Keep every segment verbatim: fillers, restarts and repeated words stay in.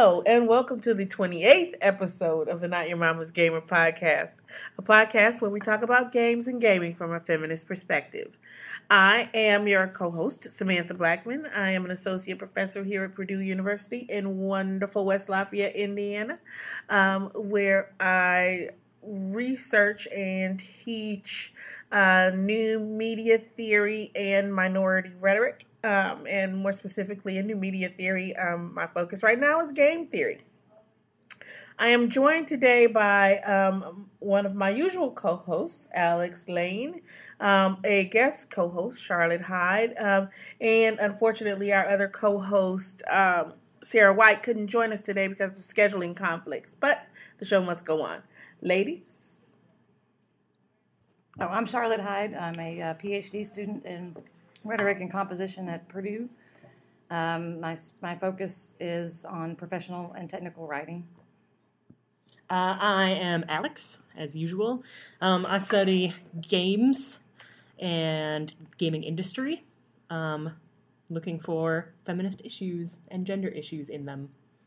Hello, and welcome to the twenty-eighth episode of the Not Your Mama's Gamer podcast, a podcast where we talk about games and gaming from a feminist perspective. I am your co-host, Samantha Blackman. I am an associate professor here at Purdue University in wonderful West Lafayette, Indiana, um, where I research and teach uh, new media theory and minority rhetoric. Um, and more specifically in new media theory, um, my focus right now is game theory. I am joined today by um, one of my usual co-hosts, Alex Lane, um, a guest co-host, Charlotte Hyde, um, and unfortunately our other co-host, um, Sarah White, couldn't join us today because of scheduling conflicts, but the show must go on. Ladies? Oh, I'm Charlotte Hyde. I'm a uh, PhD student in rhetoric and composition at Purdue. Um, my, my focus is on professional and technical writing. Uh, I am Alex, as usual. Um, I study games and gaming industry, um, looking for feminist issues and gender issues in them.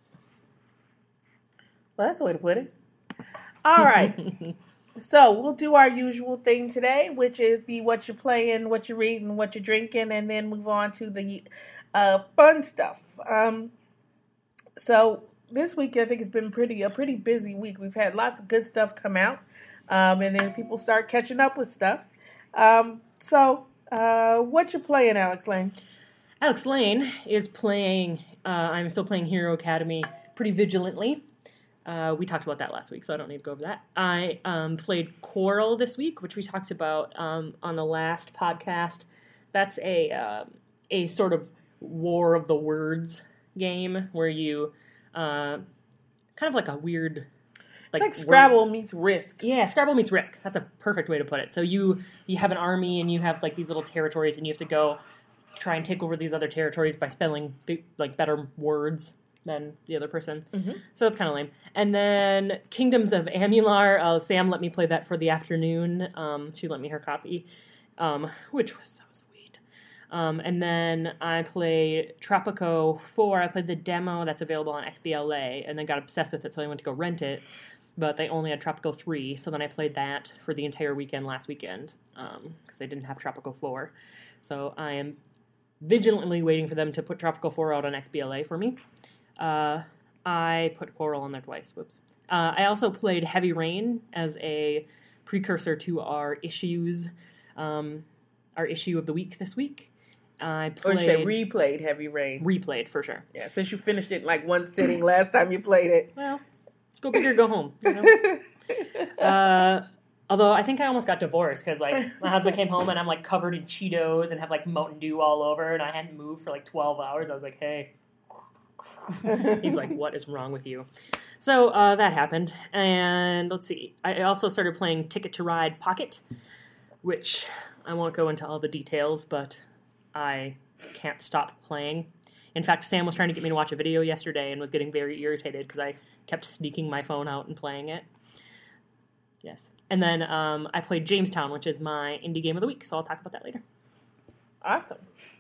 Well, that's a way to put it. All right. So we'll do our usual thing today, which is the what you're playing, what you're reading, what you're drinking, and then move on to the uh, fun stuff. Um, so this week, I think it's been pretty a pretty busy week. We've had lots of good stuff come out, um, and then people start catching up with stuff. Um, so uh, what you playing, Alex Lane? Alex Lane is playing, uh, I'm still playing Hero Academy pretty vigilantly. Uh, we talked about that last week, so I don't need to go over that. I um, played Quarrel this week, which we talked about um, on the last podcast. That's a uh, a sort of War of the Words game where you uh, kind of like a weird... Like, it's like Scrabble word. meets Risk. Yeah, Scrabble meets Risk. That's a perfect way to put it. So you you have an army and you have like these little territories and you have to go try and take over these other territories by spelling big, like better words than the other person. Mm-hmm. So it's kind of lame. And then Kingdoms of Amular, uh, Sam let me play that for the afternoon. Um, she lent me her copy, um, which was so sweet. Um, and then I played Tropico four. I played the demo that's available on X B L A, and then got obsessed with it, so I went to go rent it. But they only had Tropico three, so then I played that for the entire weekend last weekend, because um, they didn't have Tropico four. So I am vigilantly waiting for them to put Tropico four out on X B L A for me. Uh, I put Quarrel on there twice. Whoops. Uh, I also played Heavy Rain as a precursor to our issues, um, our issue of the week this week. I played... Or you say replayed Heavy Rain. Replayed, for sure. Yeah, since you finished it in like one sitting last time you played it. Well, go big or go home. You know? uh, although I think I almost got divorced because like my husband came home and I'm like covered in Cheetos and have like Mountain Dew all over and I hadn't moved for like twelve hours. I was like, hey... He's like, what is wrong with you? So uh, that happened. And let's see. I also started playing Ticket to Ride Pocket, which I won't go into all the details, but I can't stop playing. In fact, Sam was trying to get me to watch a video yesterday and was getting very irritated because I kept sneaking my phone out and playing it. Yes. And then um, I played Jamestown, which is my indie game of the week, so I'll talk about that later. Awesome.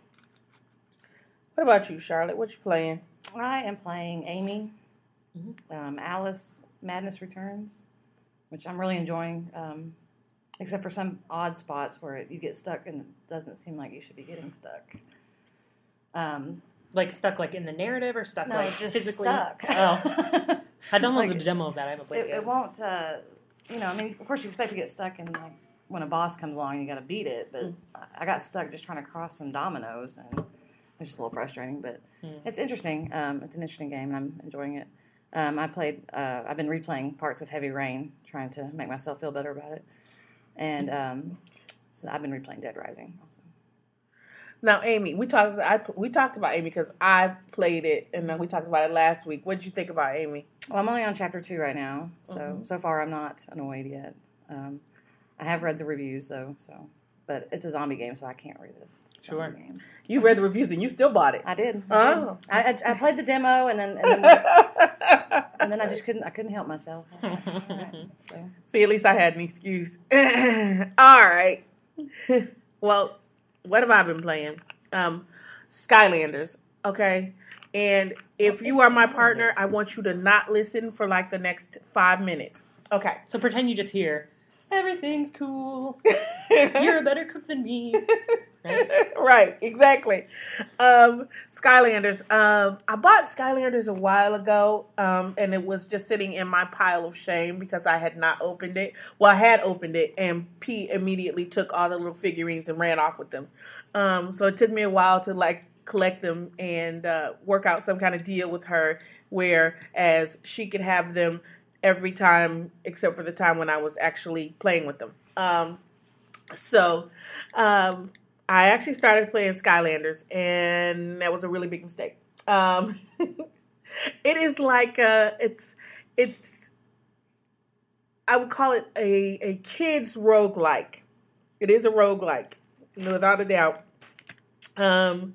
What about you, Charlotte? What you playing? I am playing Amy, mm-hmm. um, Alice Madness Returns, which I'm really enjoying, um, except for some odd spots where it, you get stuck and it doesn't seem like you should be getting stuck. Um, like stuck like in the narrative or stuck no, like just physically? stuck. Oh. I downloaded like, the demo of that. I haven't played it. It yet. It won't, uh, you know, I mean, of course you expect to get stuck in like when a boss comes along and you got to beat it, but mm. I got stuck just trying to cross some dominoes and... It's just a little frustrating, but hmm. it's interesting. Um, it's an interesting game, and I'm enjoying it. Um, I played. Uh, I've been replaying parts of Heavy Rain, trying to make myself feel better about it. And um, so I've been replaying Dead Rising also. Now, Amy, we talked. I, we talked about Amy because I played it, and then we talked about it last week. What did you think about Amy? Well, I'm only on chapter two right now, so mm-hmm. so far I'm not annoyed yet. Um, I have read the reviews though, so but it's a zombie game, so I can't resist. Sure. You read the reviews and you still bought it. I did. I oh. Did. I, I, I played the demo and then and then, and then I just couldn't I couldn't help myself. Right, so. See, at least I had an excuse. All right. Well, what have I been playing? Um, Skylanders. Okay. And if What you is are my partner, Skylanders? I want you to not listen for like the next five minutes. Okay. So pretend you just hear, everything's cool. You're a better cook than me. Right? Right, exactly. Um, Skylanders. Um, I bought Skylanders a while ago, um, and it was just sitting in my pile of shame because I had not opened it. Well, I had opened it, and P immediately took all the little figurines and ran off with them. Um, so it took me a while to like collect them and uh, work out some kind of deal with her, whereas she could have them every time except for the time when I was actually playing with them. Um, so. Um, I actually started playing Skylanders, and that was a really big mistake. Um, it is like a, it's, it's, I would call it a, a kid's roguelike. It is a roguelike, without a doubt. Um,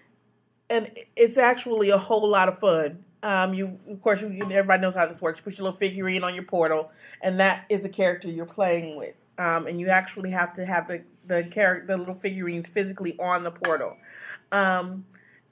and it's actually a whole lot of fun. Um, you, of course, you, everybody knows how this works. You put your little figurine on your portal, and that is the character you're playing with. Um, and you actually have to have the the character, the little figurines physically on the portal. Um,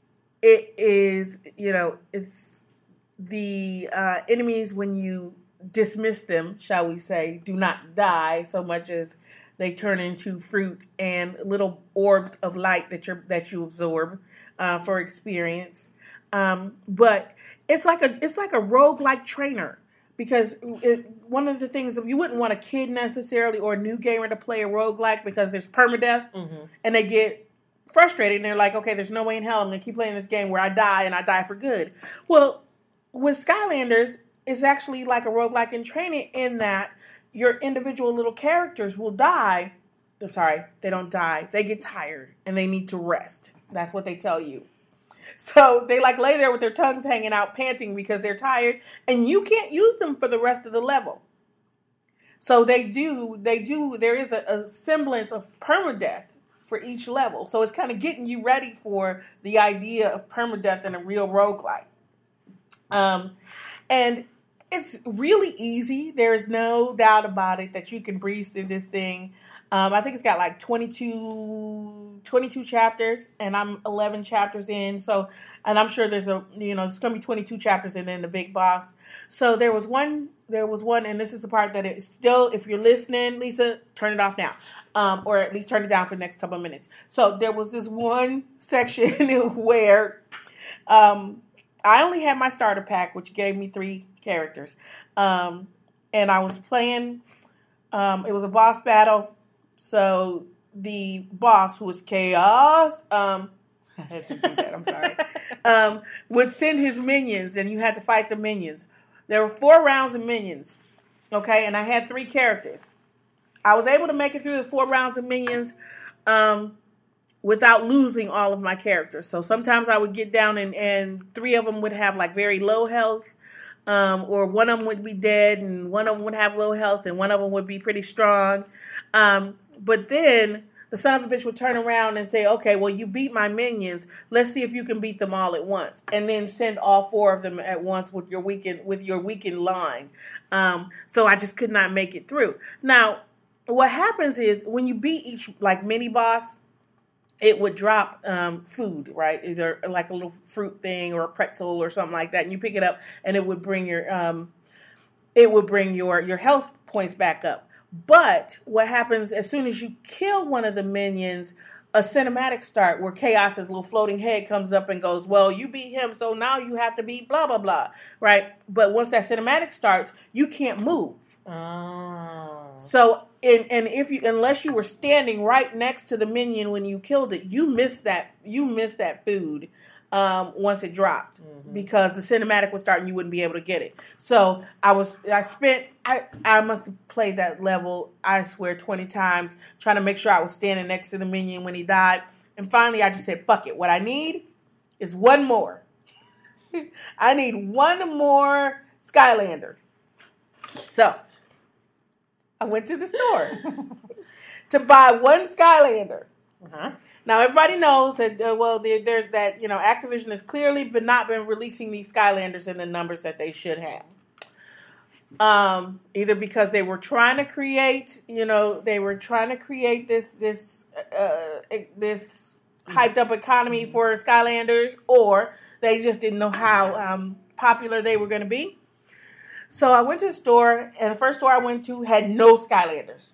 it is, you know, it's the uh, enemies when you dismiss them, shall we say, do not die so much as they turn into fruit and little orbs of light that you that you absorb uh, for experience. Um, but it's like a it's like a roguelike trainer. Because it, one of the things that you wouldn't want a kid necessarily or a new gamer to play a roguelike because there's permadeath Mm-hmm. and they get frustrated and they're like, okay, there's no way in hell I'm going to keep playing this game where I die and I die for good. Well, with Skylanders, it's actually like a roguelike in training in that your individual little characters will die. I'm sorry, they don't die. They get tired and they need to rest. That's what they tell you. So they like lay there with their tongues hanging out, panting because they're tired, and you can't use them for the rest of the level. So they do, they do, there is a, a semblance of permadeath for each level. So it's kind of getting you ready for the idea of permadeath in a real roguelike. Um, and it's really easy. There's no doubt about it that you can breeze through this thing. Um, I think it's got like twenty-two, twenty-two chapters, and I'm eleven chapters in. So, and I'm sure there's a, you know, it's going to be twenty-two chapters and then the big boss. So there was one, there was one, and this is the part that it's still, if you're listening, Lisa, turn it off now. Um, or at least turn it down for the next couple of minutes. So there was this one section where um, I only had my starter pack, which gave me three characters. Um, and I was playing, um, it was a boss battle. So the boss, who was Chaos, um, I had to do that, I'm sorry, um, would send his minions, and you had to fight the minions. There were four rounds of minions, okay, and I had three characters. I was able to make it through the four rounds of minions um, without losing all of my characters. So sometimes I would get down, and, and three of them would have like very low health, um, or one of them would be dead, and one of them would have low health, and one of them would be pretty strong. Um, but then the son of a bitch would turn around and say, okay, well, you beat my minions. Let's see if you can beat them all at once. And then send all four of them at once with your weakened, with your weakened line. Um, so I just could not make it through. Now, what happens is when you beat each like mini boss, it would drop um, food, right? Either like a little fruit thing or a pretzel or something like that. And you pick it up and it would bring your, um, it would bring your, your health points back up. But what happens as soon as you kill one of the minions, a cinematic start where Chaos's little floating head comes up and goes, well, you beat him, so now you have to beat blah, blah, blah, right? But once that cinematic starts, you can't move. Oh. So, and, and if you, unless you were standing right next to the minion when you killed it, you missed that, you missed that food. Um, once it dropped, mm-hmm. because the cinematic would start and you wouldn't be able to get it. So I was, I spent, I, I must have played that level, I swear, twenty times trying to make sure I was standing next to the minion when he died. And finally I just said, fuck it. What I need is one more. I need one more Skylander. So I went to the store to buy one Skylander. Uh-huh. Now, everybody knows that, uh, well, there, there's that, you know, Activision has clearly been not been releasing these Skylanders in the numbers that they should have. Um, either because they were trying to create, you know, they were trying to create this, this, uh, this hyped up economy for Skylanders, or They just didn't know how um, popular they were going to be. So I went to the store, and the first store I went to had no Skylanders.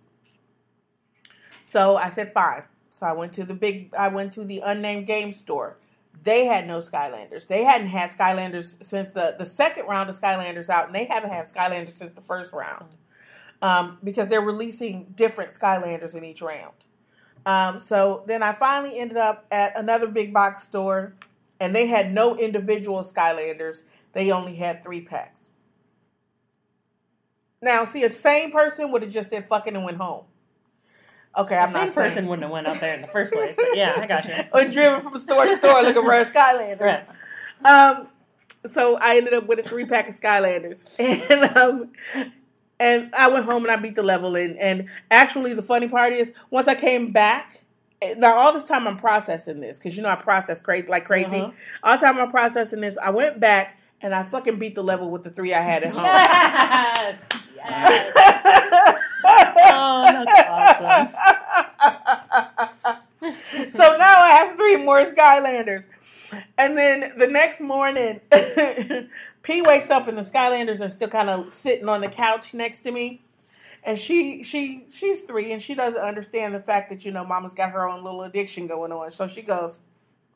So I said, fine. So I went to the big, I went to the unnamed game store. They had no Skylanders. They hadn't had Skylanders since the, the second round of Skylanders out, and they haven't had Skylanders since the first round. Um, because they're releasing different Skylanders in each round. Um, so then I finally ended up at another big box store, and they had no individual Skylanders. They only had three packs. Now, see, a sane person would have just said fucking and went home. Okay, I'm the same not person sane. wouldn't have went out there in the first place, but yeah, I got you. Or driven from store to store looking for a Skylander. Right. Um, so I ended up with a three pack of Skylanders, and um, and I went home and I beat the level. And and actually, the funny part is, once I came back, now all this time I'm processing this because you know I process crazy like crazy. Uh-huh. All the time I'm processing this, I went back and I fucking beat the level with the three I had at home. Yes. Yes. Oh, that's awesome. So now I have three more Skylanders. And then the next morning, P wakes up and the Skylanders are still kind of sitting on the couch next to me. And she she she's three and she doesn't understand the fact that, you know, Mama's got her own little addiction going on. So she goes,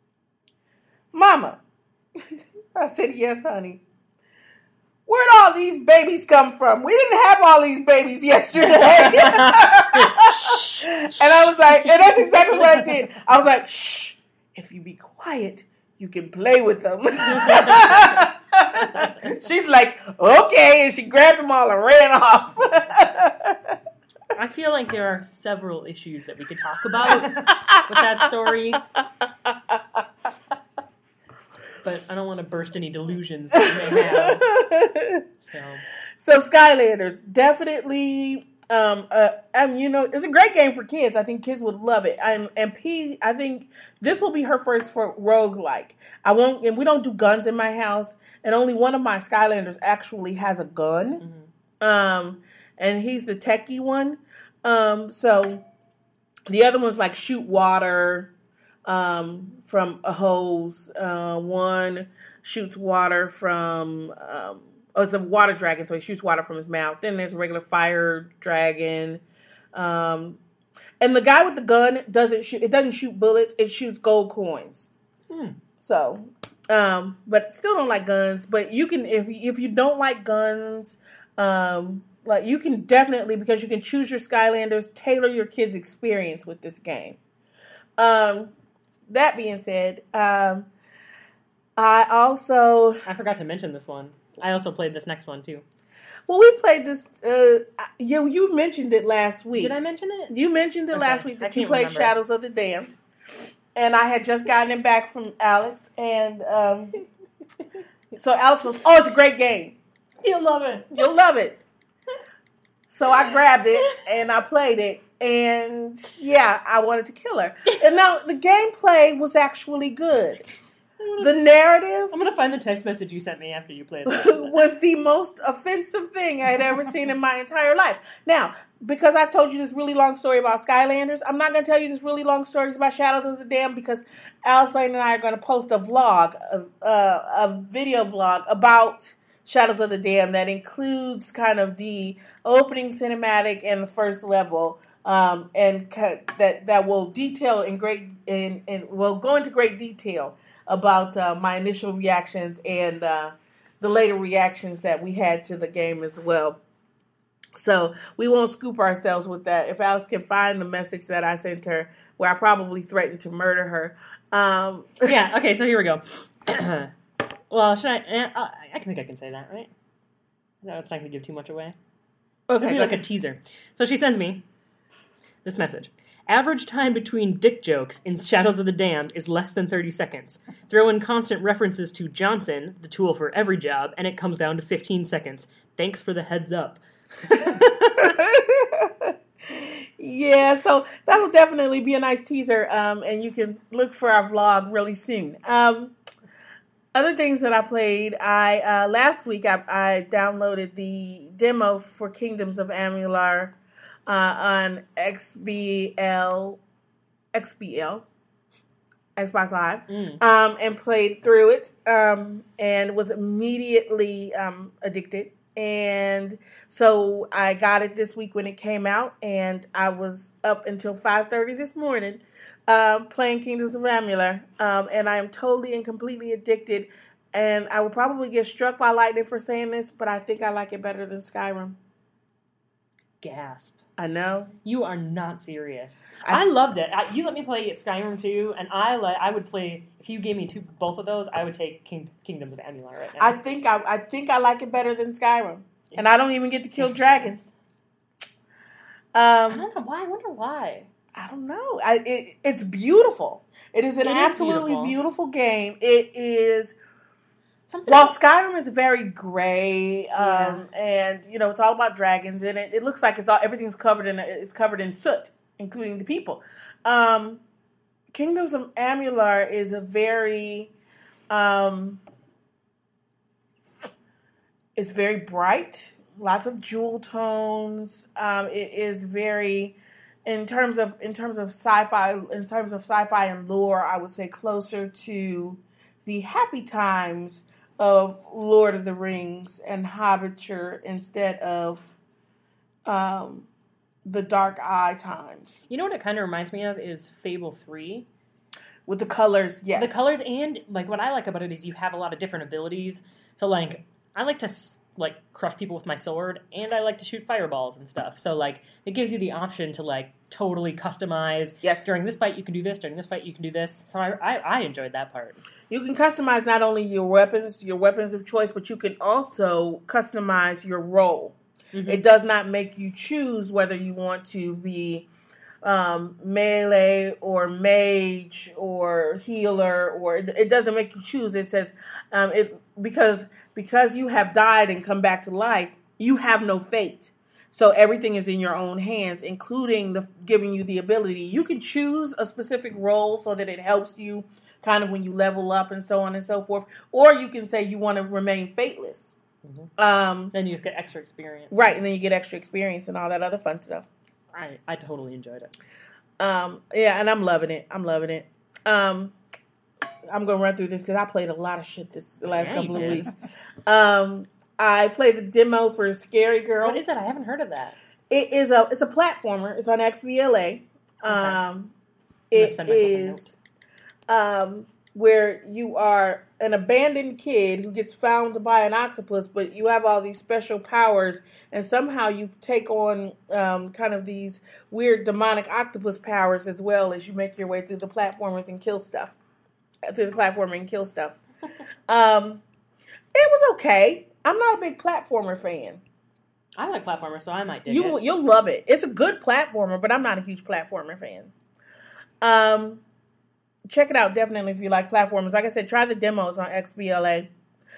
Mama. I said, yes, honey. Where'd all these babies come from? We didn't have all these babies yesterday. And I was like, and that's exactly what I did. I was like, shh, if you be quiet, you can play with them. She's like, okay. And she grabbed them all and ran off. I feel like there are several issues that we could talk about with that story. But I don't want to burst any delusions that you may have. So, so Skylanders, definitely, um, uh, um, you know, it's a great game for kids. I think kids would love it. And, and P, I think this will be her first for roguelike. I won't, and we don't do guns in my house. And only one of my Skylanders actually has a gun. Mm-hmm. Um, and he's the techie one. Um, so the other one's like shoot water. Um, from a hose. Uh, one shoots water from, um, oh, it's a water dragon, so he shoots water from his mouth. Then there's a regular fire dragon. Um, and the guy with the gun doesn't shoot, it doesn't shoot bullets, it shoots gold coins. Hmm. So, um, but still don't like guns. But you can, if, if you don't like guns, um, like you can definitely, because you can choose your Skylanders, tailor your kids' experience with this game. Um, That being said, um, I also... I forgot to mention this one. I also played this next one, too. Well, we played this... Uh, you, you mentioned it last week. Did I mention it? You mentioned it okay. last week that you played remember. Shadows of the Damned. And I had just gotten it back from Alex. And um, so Alex was, oh, it's a great game. You'll love it. You'll love it. So I grabbed it and I played it. And yeah, I wanted to kill her. And now the gameplay was actually good. The narrative I'm going to find the text message you sent me after you played it. was the most offensive thing I had ever seen in my entire life. Now, because I told you this really long story about Skylanders, I'm not going to tell you this really long stories about Shadows of the Damned because Alex Lane and I are going to post a vlog, a, uh, a video vlog about Shadows of the Damned that includes kind of the opening cinematic and the first level. Um, and ca- that that will detail in great in and will go into great detail about uh, my initial reactions and uh, the later reactions that we had to the game as well. So we won't scoop ourselves with that. If Alex can find the message that I sent her, where I probably threatened to murder her. Um, yeah. Okay. So here we go. Well, should I? Eh, I? I think I can say that, right? No, it's not going to give too much away. Okay, Maybe like a teaser. So she sends me this message. Average time between dick jokes in Shadows of the Damned is less than thirty seconds. Throw in constant references to Johnson, the tool for every job, and it comes down to fifteen seconds. Thanks for the heads up. Yeah, so that'll definitely be a nice teaser, um, and you can look for our vlog really soon. Um, other things that I played, I uh, last week I, I downloaded the demo for Kingdoms of Amalur uh, on X B L, X B L, Xbox Live, Mm. um, and played through it, um, and was immediately um, addicted. And so I got it this week when it came out, and I was up until five thirty this morning um, playing Kingdoms of Amalur, um, and I am totally and completely addicted. And I will probably get struck by lightning for saying this, but I think I like it better than Skyrim. Gasp. I know. You are not serious. I- I, loved it. I, you let me play Skyrim too, and I let I would play. If you gave me two, both of those, I would take King, Kingdoms of Amalur right now. I think I, I think I like it better than Skyrim, and I don't even get to kill dragons. I Um, don't know why. I wonder why. I don't know. I it, it's beautiful. It is an It is absolutely beautiful. beautiful game. It is. Something While about- Skyrim is very gray, um, and you know it's all about dragons, and it, it looks like it's all everything's covered in it's covered in soot, including the people. Um, Kingdoms of Amalur is a very, um, it's very bright, lots of jewel tones. Um, it is very, in terms of in terms of sci-fi, in terms of sci-fi and lore, I would say closer to the happy times of Lord of the Rings and Hobbiture instead of um, the Dark Eye times. You know what it kind of reminds me of is Fable three. With the colors, yes. The colors and like what I like about it is you have a lot of different abilities. So like I like to like crush people with my sword, and I like to shoot fireballs and stuff. So like it gives you the option to like totally customize. Yes. During this fight you can do this. During this fight you can do this. So I I, I enjoyed that part. You can customize not only your weapons, your weapons of choice, but you can also customize your role. Mm-hmm. It does not make you choose whether you want to be um, melee or mage or healer, or it doesn't make you choose. It says um, it because because you have died and come back to life, you have no fate. So everything is in your own hands, including the giving you the ability. You can choose a specific role so that it helps you kind of when you level up and so on and so forth. Or you can say you want to remain fateless. Mm-hmm. Um, Then you just get extra experience. right, and then you get extra experience and all that other fun stuff. I, I totally enjoyed it. Um, yeah, and I'm loving it. I'm loving it. Um, I'm going to run through this because I played a lot of shit this the last Yeah, couple you of did. weeks. Um, I played the demo for Scary Girl. What is it? I haven't heard of that. It is a it's a platformer. It's on X B L A. Um, I'm it gonna send myself a is um, where you are an abandoned kid who gets found by an octopus, but you have all these special powers, and somehow you take on um, kind of these weird demonic octopus powers as well as you make your way through the platformers and kill stuff. Through the platformer and kill stuff. um, it was okay. I'm not a big platformer fan. I like platformers, so I might dig You it. you'll love it. It's a good platformer, but I'm not a huge platformer fan. Um, check it out definitely if you like platformers. Like I said, try the demos on X B L A.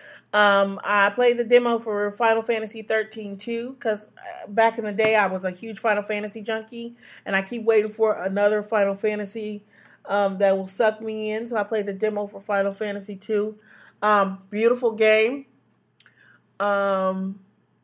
Um, I played the demo for Final Fantasy thirteen too because back in the day I was a huge Final Fantasy junkie, and I keep waiting for another Final Fantasy um, that will suck me in. So I played the demo for Final Fantasy two. Um, beautiful game. Um.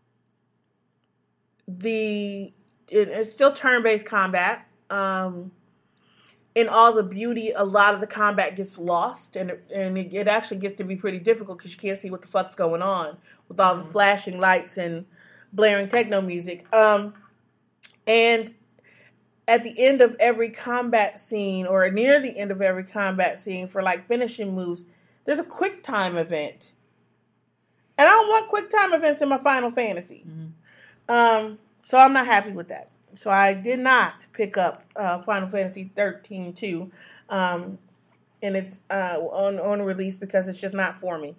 The it, it's still turn-based combat. Um, in all the beauty, a lot of the combat gets lost, and it, and it, it actually gets to be pretty difficult because you can't see what the fuck's going on with all the flashing lights and blaring techno music. Um, and at the end of every combat scene, or near the end of every combat scene, for like finishing moves, there's a quick time event, and I don't want quick time events in my Final Fantasy. Mm-hmm. Um, so I'm not happy with that. So I did not pick up uh, Final Fantasy thirteen two, um, and it's uh, on on release because it's just not for me.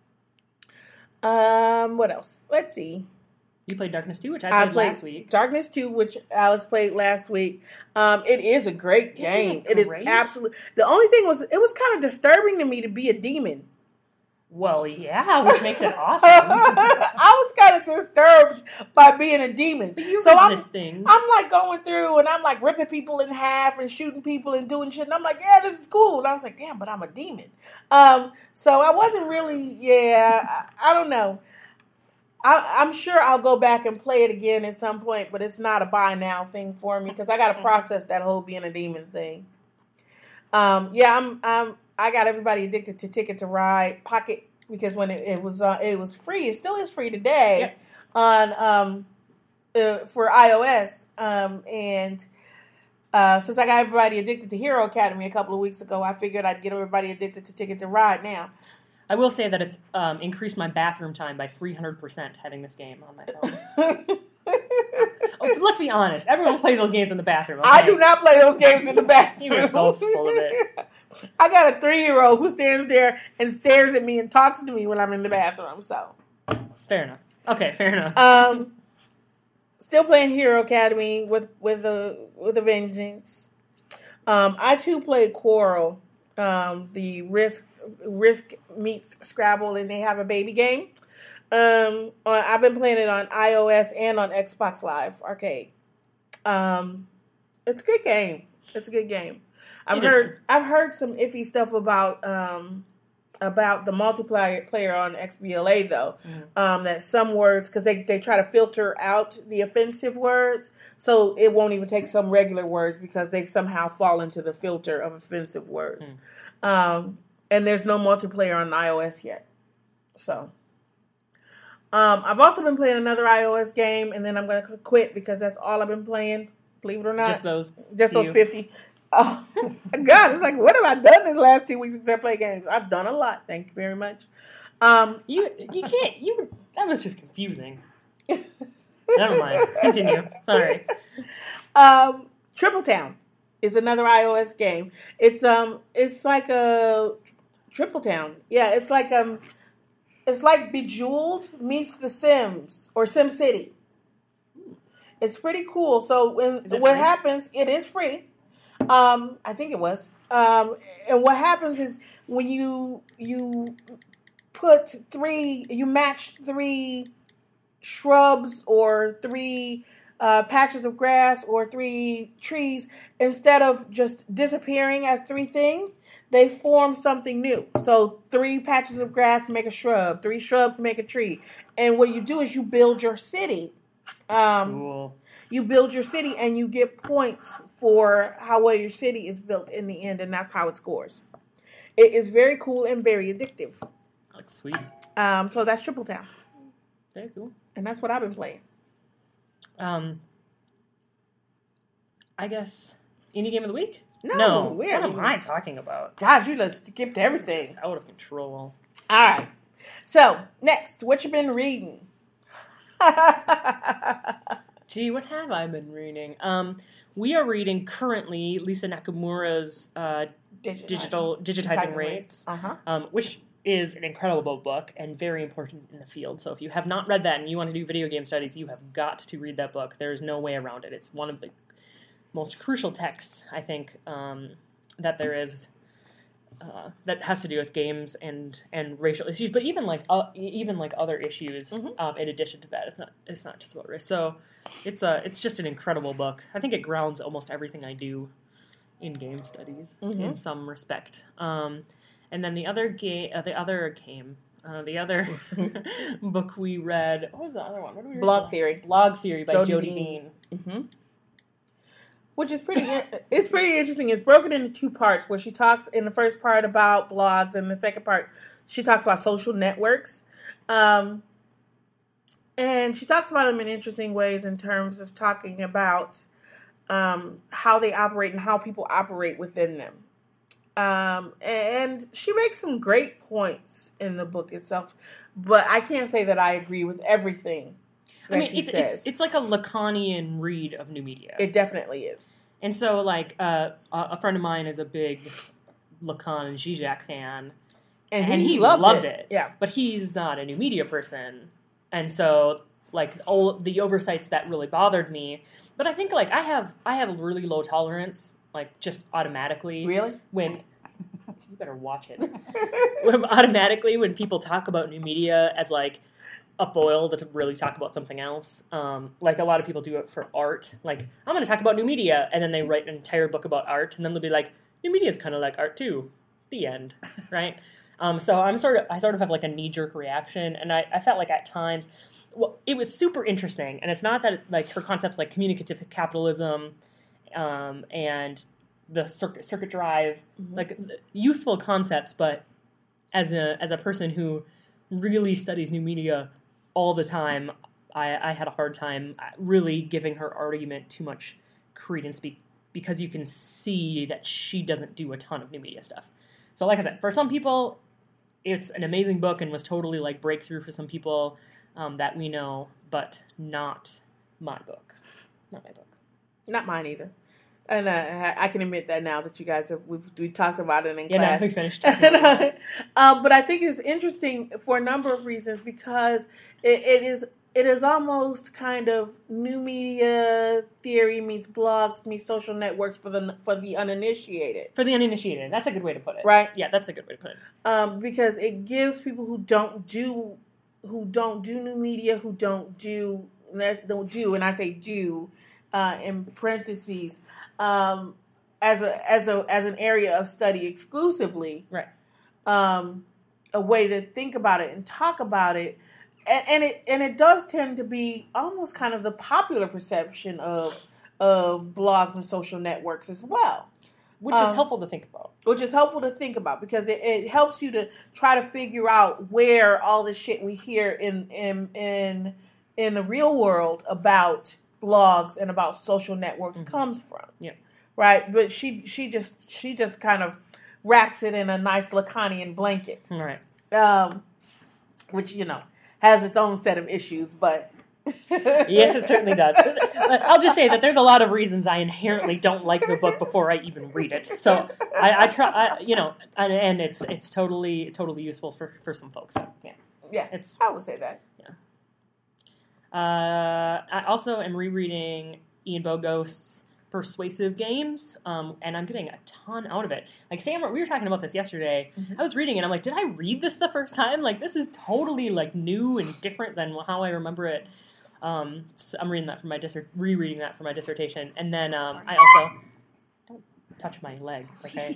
Um, what else? Let's see. You played Darkness two, which I I played, played last week. Darkness two, which Alex played last week. Um, it is a great Isn't game. it It is great? absolutely. The only thing was, it was kind of disturbing to me to be a demon. Well, yeah, which makes it awesome. I was kind of disturbed by being a demon. But you so I'm, resist things. I'm like going through and I'm like ripping people in half and shooting people and doing shit. And I'm like, yeah, this is cool. And I was like, damn, but I'm a demon. Um, so I wasn't really, yeah, I, I don't know. I, I'm sure I'll go back and play it again at some point, but it's not a buy now thing for me because I got to process that whole being a demon thing. Um, yeah, I'm, I'm. I got everybody addicted to Ticket to Ride Pocket because when it, it was uh, it was free, it still is free today Yep. on um uh, for iOS. Um, and uh, since I got everybody addicted to Hero Academy a couple of weeks ago, I figured I'd get everybody addicted to Ticket to Ride now. I will say that it's um, increased my bathroom time by three hundred percent having this game on my phone. Oh, let's be honest. Everyone plays those games in the bathroom. Okay? I do not play those games in the bathroom. You were so full of it. I got a three-year-old who stands there and stares at me and talks to me when I'm in the bathroom. So, fair enough. Okay, fair enough. Um, still playing Hero Academy with with a with a vengeance. Um, I too played Quarrel, um, the Risk Risk meets Scrabble, and they have a baby game. Um, on, I've been playing it on iOS and on Xbox Live Arcade. Um, it's a good game. It's a good game. I've It heard is. I've heard some iffy stuff about um, about the multiplayer player on X B L A though. Mm. Um, that some words because they they try to filter out the offensive words, so it won't even take some regular words because they somehow fall into the filter of offensive words. Mm. Um, and there's no multiplayer on iOS yet, so. Um, I've also been playing another iOS game, and then I'm going to quit because that's all I've been playing. Believe it or not, Just those. just those few. fifty. Oh God, it's like what have I done this last two weeks except play games? I've done a lot. Thank you very much. Um, You you can't you that was just confusing. Never mind. Continue. Sorry. um, Triple Town is another iOS game. It's um, it's like a Triple Town. Yeah, it's like um, it's like Bejeweled meets The Sims or Sim City. It's pretty cool. So when Is it what free? happens, it is free. Um, I think it was. Um, and what happens is when you you put three, you match three shrubs or three uh, patches of grass or three trees, instead of just disappearing as three things, they form something new. So three patches of grass make a shrub, three shrubs make a tree. And what you do is you build your city. Um, Cool. You build your city and you get points for how well your city is built in the end, and that's how it scores. It is very cool and very addictive. Like sweet. Um, so that's Triple Town, Very cool. and that's what I've been playing. Um I guess indie game of the week? No, No. we What haven't am I talking about? God, you let's skip to everything. It's out of control. All right. So next, what you been reading? Gee, what have I been reading? Um, we are reading currently Lisa Nakamura's uh, Digitizing. digital digitizing race, Uh huh. um, which is an incredible book and very important in the field. So if you have not read that and you want to do video game studies, you have got to read that book. There is no way around it. It's one of the most crucial texts, I think, um, that there is. Uh, that has to do with games and, and racial issues, but even like uh, even like other issues. Mhm. Um, in addition to that, it's not it's not just about race. So it's a it's just an incredible book. I think it grounds almost everything I do in game studies Mhm. in some respect. Um, and then the other game, uh, the other game, uh, the other book we read. What was the other one? What did we read? Blog Theory. Blog Theory by Jody Jody Dean. Dean. Mm-hmm. Which is pretty. It's pretty interesting. It's broken into two parts. Where she talks in the first part about blogs, and the second part she talks about social networks. Um, and she talks about them in interesting ways in terms of talking about um, how they operate and how people operate within them. Um, and she makes some great points in the book itself, but I can't say that I agree with everything that I mean, she it's, says. it's it's like a Lacanian read of new media. It definitely is. And so, like, uh, a a friend of mine is a big Lacan and Zizek fan, And, and, he, he, loved, loved, it. it. Yeah. But he's not a new media person. And so, like, all the oversights that really bothered me. But I think, like, I have I have a really low tolerance, like, just automatically. Really? When... You better watch it. when, automatically, when people talk about new media as, like, a foil to really talk about something else. Um, like a lot of people do it for art. Like, I'm going to talk about new media, and then they write an entire book about art, and then they'll be like, new media is kind of like art too. The end, right? Um, so I'm sort of, I sort of have like a knee-jerk reaction, and I, I felt like at times, well, it was super interesting, and it's not that like her concepts like communicative capitalism, um, and the circuit circuit drive, Mhm. like useful concepts. But as a as a person who really studies new media all the time, I, I had a hard time really giving her argument too much credence be, because you can see that she doesn't do a ton of new media stuff. So like I said, for some people, it's an amazing book and was totally like breakthrough for some people um, that we know, but not my book. Not my book. Not mine either. And uh, I can admit that now that you guys have we've we talked about it in Yeah, class. now we finished. And, uh, um, but I think it's interesting for a number of reasons because it, it is it is almost kind of new media theory meets blogs meets social networks for the for the uninitiated. For the uninitiated, that's a good way to put it. Right? Yeah, that's a good way to put it. Um, because it gives people who don't do who don't do new media, who don't do don't do, and I say do uh, in parentheses. Um, as a as a as an area of study exclusively, Right? Um, a way to think about it and talk about it, and, and it and it does tend to be almost kind of the popular perception of of blogs and social networks as well, Which is Um, helpful to think about. which is helpful to think about because it, it helps you to try to figure out where all the shit we hear in in in in the real world about blogs and about social networks Mm-hmm. comes from. Yeah. Right? But she she just she just kind of wraps it in a nice Lacanian blanket. All right. Um which, you know, has its own set of issues, but Yes, it certainly does. But I'll just say that there's a lot of reasons I inherently don't like the book before I even read it. So I, I try, I, you know, and, and it's it's totally totally useful for, for some folks. So, yeah, yeah, it's. I would say that. Uh, I also am rereading Ian Bogost's Persuasive Games, um, and I'm getting a ton out of it. Like Sam, we were talking about this yesterday. Mhm. I was reading it. I'm like, did I read this the first time? Like, this is totally like new and different than how I remember it. Um, so I'm reading that for my dissert, rereading that for my dissertation, and then um, I also don't touch my leg, okay?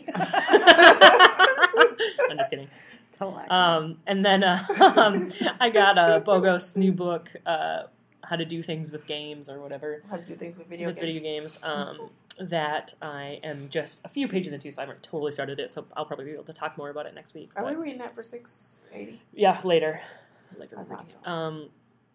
I'm just kidding. Total accident. Um, and then uh, um, I got a Bogos new book, uh, How to Do Things with Games or whatever. How to do things with video with games. video games. Um, that I am just a few pages into, so I haven't totally started it. So I'll probably be able to talk more about it next week. Are we but- reading that for six eighty? yeah, later. Later. I thought so. Um,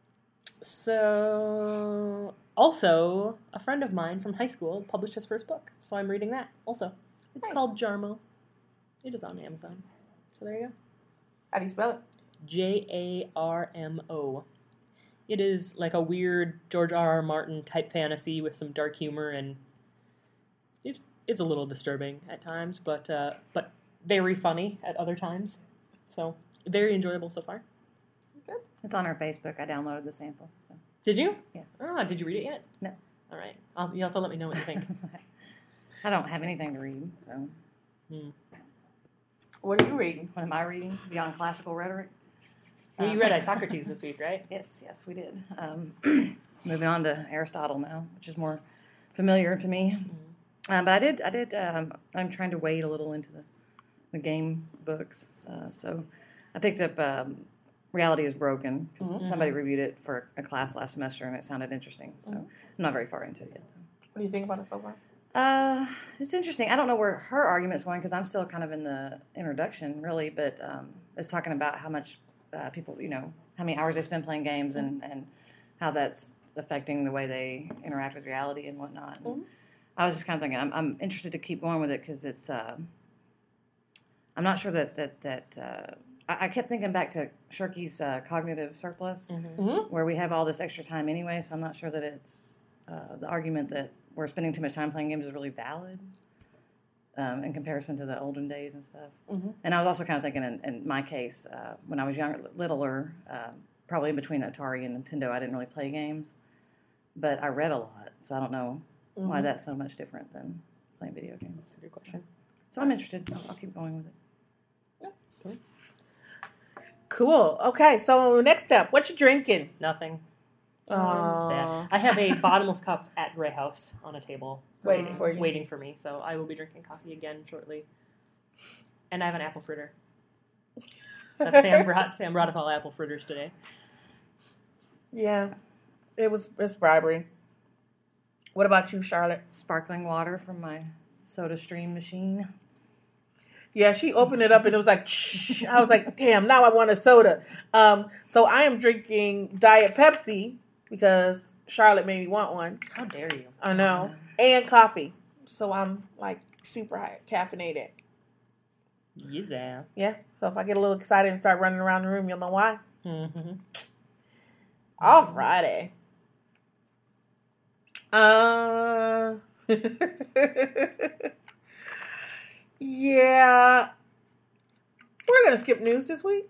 so also a friend of mine from high school published his first book, so I'm reading that. Also, it's Nice. called Jarmo. It is on Amazon. So there you go. How do you spell it? J A R M O. It is like a weird George R. R. Martin type fantasy with some dark humor, and it's it's a little disturbing at times, but uh, but very funny at other times. So very enjoyable so far. It's on our Facebook. I downloaded the sample. So. Did you? Yeah. Oh, did you read it yet? No. All right. I'll, you have to let me know what you think. I don't have anything to read, so Hmm. What are you reading? what am I reading? Beyond Classical Rhetoric? Yeah, you Um, read Isocrates this week, right? Yes, yes, we did. Um, moving on to Aristotle now, which is more familiar to me. Um, but I did, I did. Um, I'm trying to wade a little into the, the game books. Uh, so I picked up um, Reality is Broken because Mhm. somebody reviewed it for a class last semester and it sounded interesting. So Mhm. I'm not very far into it yet. What do you think about it so far? Uh, it's interesting. I don't know where her argument's going because I'm still kind of in the introduction, really. But um, it's talking about how much uh, people, you know, how many hours they spend playing games and, and how that's affecting the way they interact with reality and whatnot. And Mhm. I was just kind of thinking, I'm, I'm interested to keep going with it because it's. Uh, I'm not sure that that that. Uh, I, I kept thinking back to Shirky's uh, cognitive surplus, Mm-hmm. Mm-hmm. where we have all this extra time anyway. So I'm not sure that it's uh, the argument that we're spending too much time playing games is really valid um, in comparison to the olden days and stuff. Mm-hmm. And I was also kind of thinking, in, in my case, uh, when I was younger, littler, uh, probably in between Atari and Nintendo, I didn't really play games, but I read a lot, so I don't know why Mhm. that's so much different than playing video games. That's a good question. So I'm interested. I'll, I'll keep going with it. Cool. Okay, so next up, what you drinking? Nothing. Aw. Sad. I have a bottomless cup at Grey House on a table Waiting uh, for you. waiting for me, so I will be drinking coffee again shortly. And I have an apple fritter. That Sam brought. Sam brought us all apple fritters today. Yeah, it was it's bribery. What about you, Charlotte? Sparkling water from my Soda Stream machine. Yeah, she opened it up and it was like, shh. I was like, damn, now I want a soda. Um, so I am drinking Diet Pepsi because Charlotte made me want one. How dare you? I know. And coffee. So I'm like super high caffeinated. Yeah. Yeah. So if I get a little excited and start running around the room, you'll know why. Mm-hmm. All Friday. Uh, yeah. We're going to skip news this week.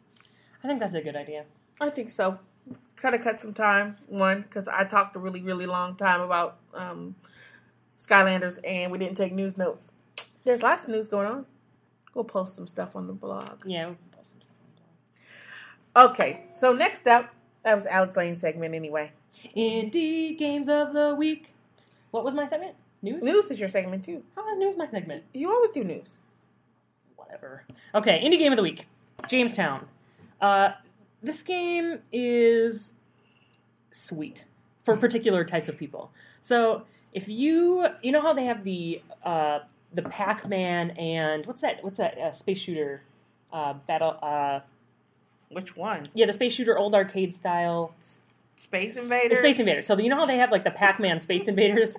I think that's a good idea. I think so. Kind of cut some time, one, because I talked a really, really long time about um, Skylanders, and we didn't take news notes. There's lots of news going on. We'll post some stuff on the blog. Yeah, we'll post some stuff on the blog. Okay, so next up, that was Alex Lane's segment anyway. Indie Games of the Week. What was my segment? News? News is your segment, too. How is news my segment? You always do news. Whatever. Okay, Indie Game of the Week. Jamestown. Uh, this game is sweet for particular types of people. So, if you... You know how they have the... Uh, the Pac-Man and... What's that? What's that uh, space shooter uh, battle... Uh, Which one? yeah, the space shooter old arcade style... Space Invaders? Space Invaders. So you know how they have like the Pac-Man Space Invaders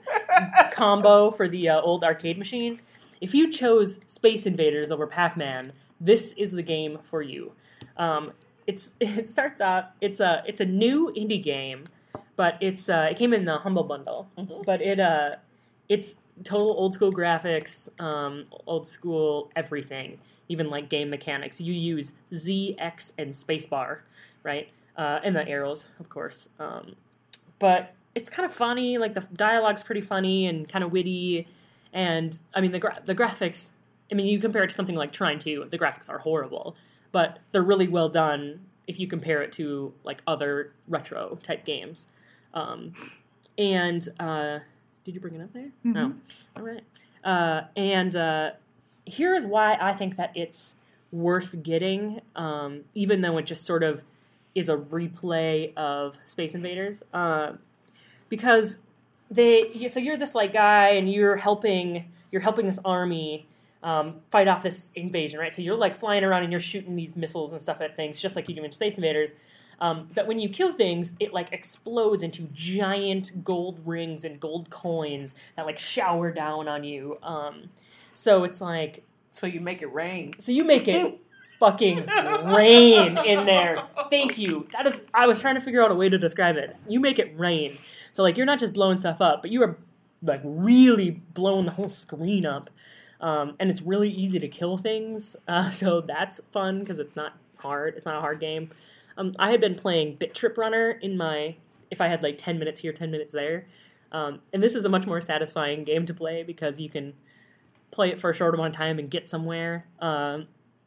combo for the uh, old arcade machines? If you chose Space Invaders over Pac-Man, this is the game for you. Um, it's it starts out it's a it's a new indie game, but it's uh, it came in the Humble Bundle. Mm-hmm. But it uh it's total old school graphics, um, old school everything, even like game mechanics. You use Z, X, and spacebar, right? Uh, and the arrows, of course. Um, but it's kind of funny. Like, the dialogue's pretty funny and kind of witty. And, I mean, the gra- the graphics, I mean, you compare it to something like Trine two, the graphics are horrible. But they're really well done if you compare it to, like, other retro-type games. Um, and, uh, did you bring it up there? Mm-hmm. No. All right. Uh, and uh, here's why I think that it's worth getting, um, even though it just sort of is a replay of Space Invaders, uh, because they. So you're this like guy, and you're helping. You're helping this army um, fight off this invasion, right? So you're like flying around and you're shooting these missiles and stuff at things, just like you do in Space Invaders. Um, but when you kill things, it like explodes into giant gold rings and gold coins that like shower down on you. Um, so it's like. So you make it rain. So you make it. Fucking rain in there. Thank you. That is. I was trying to figure out a way to describe it. You make it rain. So like you're not just blowing stuff up, but you are like really blowing the whole screen up. Um, and it's really easy to kill things. Uh, so that's fun because it's not hard. It's not a hard game. Um, I had been playing Bit Trip Runner in my. If I had like ten minutes here, ten minutes there, um, and this is a much more satisfying game to play because you can play it for a short amount of time and get somewhere. Um,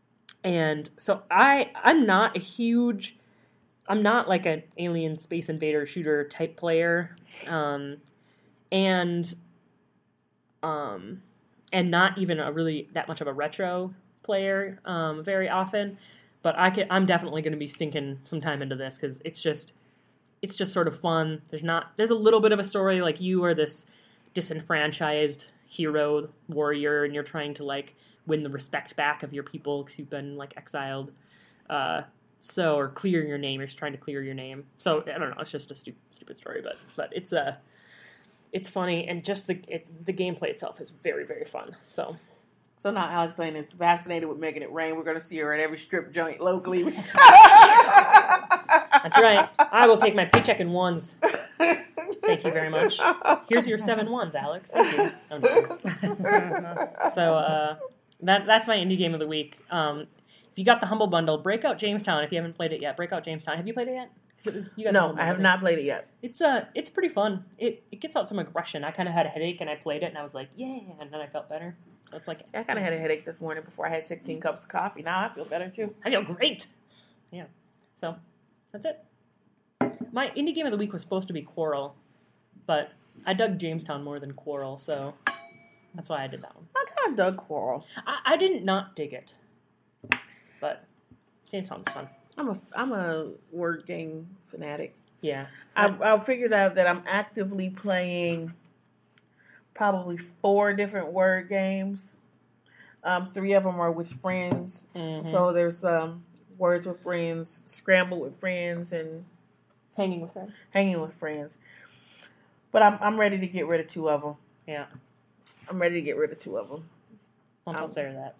And so I, I'm not a huge, I'm not like an alien space invader shooter type player, um, and, um, and not even a really that much of a retro player, um, very often. But I could, I'm definitely going to be sinking some time into this because it's just, it's just sort of fun. There's not, there's a little bit of a story, like you are this disenfranchised hero warrior, and you're trying to like. Win the respect back of your people because you've been like exiled. Uh, so, or clearing your name. You're just trying to clear your name. So I don't know. It's just a stu- stupid story, but but it's uh, it's funny, and just the it, the gameplay itself is very very fun. So. So now Alex Lane is fascinated with making it rain. We're going to see her at every strip joint locally. That's right. I will take my paycheck in ones. Thank you very much. Here's your seven ones, Alex. Thank you. Oh, no. So, uh, that that's my indie game of the week. Um, if you got the Humble Bundle, break out Jamestown. If you haven't played it yet, break out Jamestown. Have you played it yet? It was, you got no, I have not played it yet. It's uh, it's pretty fun. It it gets out some aggression. I kind of had a headache and I played it and I was like, yeah, and then I felt better. So it's like I kind of had a headache this morning before I had sixteen cups of coffee. Now I feel better too. I feel great. Yeah. So that's it. My indie game of the week was supposed to be Quarrel, but I dug Jamestown more than Quarrel, so that's why I did that one. I kind of dug Quarrel. I, I didn't not dig it, but Jamestown was fun. I'm a I'm a word game fanatic. Yeah. I I figured out that I'm actively playing probably four different word games. Um, three of them are with friends. Mm-hmm. So there's um, words with friends, scramble with friends, and hanging with friends. Hanging with friends. But I'm I'm ready to get rid of two of them. Yeah, I'm ready to get rid of two of them. I'll tell Sarah that.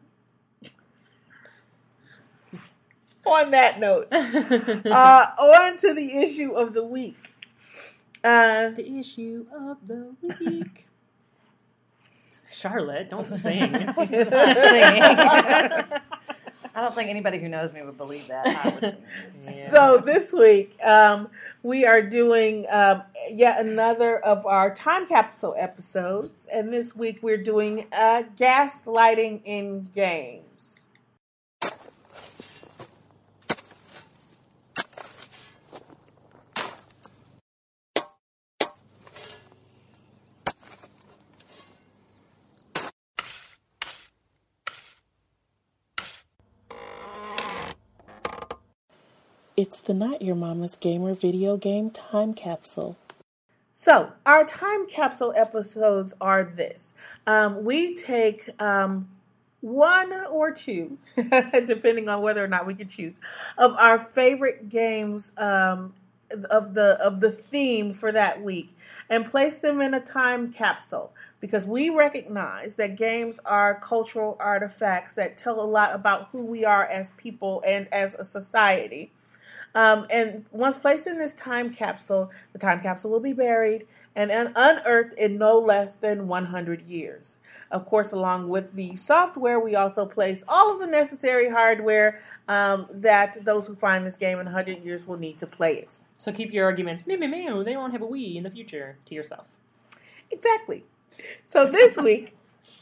On that note, uh, on to the issue of the week. Uh, the issue of the week. Charlotte, don't sing. I was not singing. I don't think anybody who knows me would believe that I was singing. Yeah. So this week, um, we are doing um, yet another of our time capsule episodes, and this week we're doing uh, gaslighting in games. It's the Not Your Mama's Gamer video game time capsule. So, our time capsule episodes are this. Um, we take um, one or two, depending on whether or not we can choose, of our favorite games um, of the of the themes for that week and place them in a time capsule. Because we recognize that games are cultural artifacts that tell a lot about who we are as people and as a society. Um, and once placed in this time capsule, the time capsule will be buried and un- unearthed in no less than one hundred years. Of course, along with the software, we also place all of the necessary hardware um, that those who find this game in one hundred years will need to play it. So keep your arguments, meow, meow, meow, they won't have a Wii in the future, to yourself. Exactly. So this week,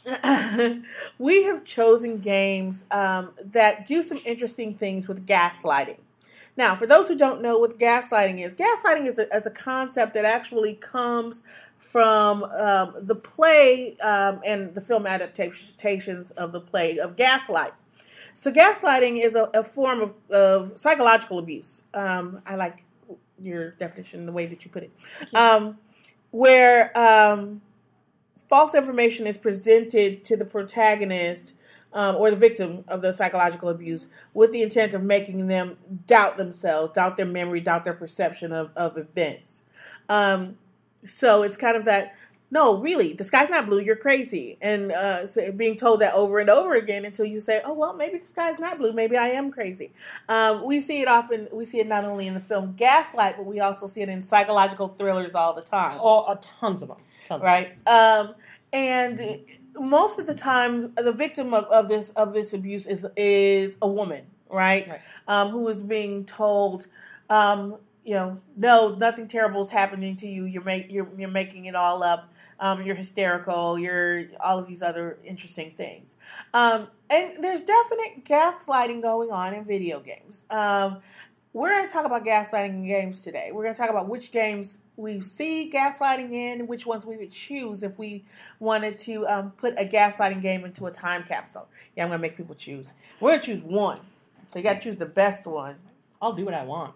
we have chosen games um, that do some interesting things with gaslighting. Now, for those who don't know what gaslighting is, gaslighting is a, is a concept that actually comes from um, the play um, and the film adaptations of the play of Gaslight. So gaslighting is a, a form of, of psychological abuse. Um, I like your definition, the way that you put it. Um, where um, false information is presented to the protagonist Um, or the victim of the psychological abuse with the intent of making them doubt themselves, doubt their memory, doubt their perception of, of events. Um, so it's kind of that, no, really, the sky's not blue, you're crazy. And uh, so being told that over and over again until you say, oh, well, maybe the sky's not blue, maybe I am crazy. Um, we see it often, we see it not only in the film Gaslight, but we also see it in psychological thrillers all the time. Oh, uh, tons of them. Tons right? Of them. Um, and most of the time, the victim of, of this of this abuse is is a woman, right? Right. Um, who is being told, um, you know, no, nothing terrible is happening to you. You're make, you're you're making it all up. Um, you're hysterical. You're all of these other interesting things. Um, and there's definite gaslighting going on in video games. Um, we're going to talk about gaslighting in games today. We're going to talk about which games we see gaslighting in, and which ones we would choose if we wanted to um, put a gaslighting game into a time capsule. Yeah, I'm going to make people choose. We're going to choose one. So you got to choose the best one. I'll do what I want.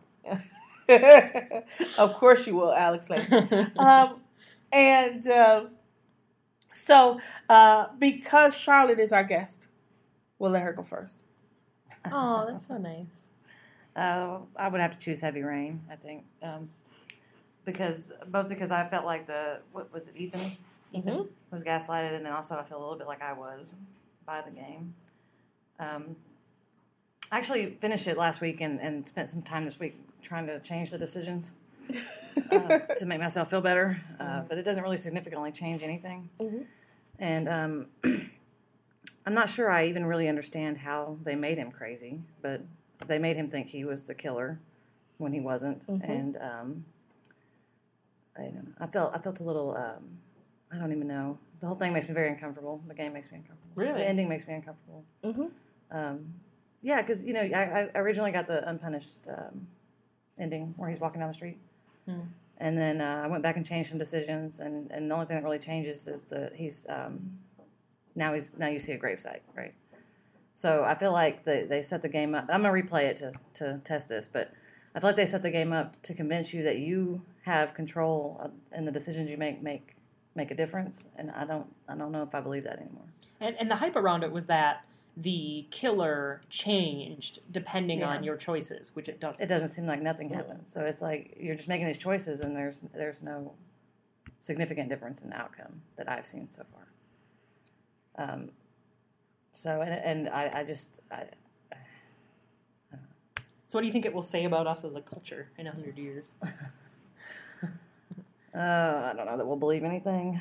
Of course you will, Alex Layton. um, and uh, so uh, because Charlotte is our guest, we'll let her go first. Oh, that's so nice. Uh, I would have to choose Heavy Rain, I think, um, because both because I felt like the what was it Ethan Ethan Mm-hmm. was gaslighted, and then also I feel a little bit like I was by the game. Um, I actually finished it last week and, and spent some time this week trying to change the decisions uh, to make myself feel better, uh, but it doesn't really significantly change anything. Mm-hmm. And um, I'm not sure I even really understand how they made him crazy, but they made him think he was the killer when he wasn't, Mm-hmm. and um, I, don't know, I felt I felt a little. Um, I don't even know. The whole thing makes me very uncomfortable. The game makes me uncomfortable. Really? The ending makes me uncomfortable. Mm-hmm. Um, yeah, because you know I, I originally got the unpunished um, ending where he's walking down the street, Hmm. and then uh, I went back and changed some decisions, and, and the only thing that really changes is that he's um, now he's now you see a gravesite, right? So I feel like they, they set the game up. I'm going to replay it to, to test this, but I feel like they set the game up to convince you that you have control of, and the decisions you make make make a difference, and I don't I don't know if I believe that anymore. And, and the hype around it was that the killer changed depending Yeah. on your choices, which it doesn't. It doesn't seem like nothing happened. So it's like you're just making these choices, and there's there's no significant difference in the outcome that I've seen so far. Um, so and, and I, I just I, So what do you think it will say about us as a culture in a hundred years? uh, I don't know that we'll believe anything.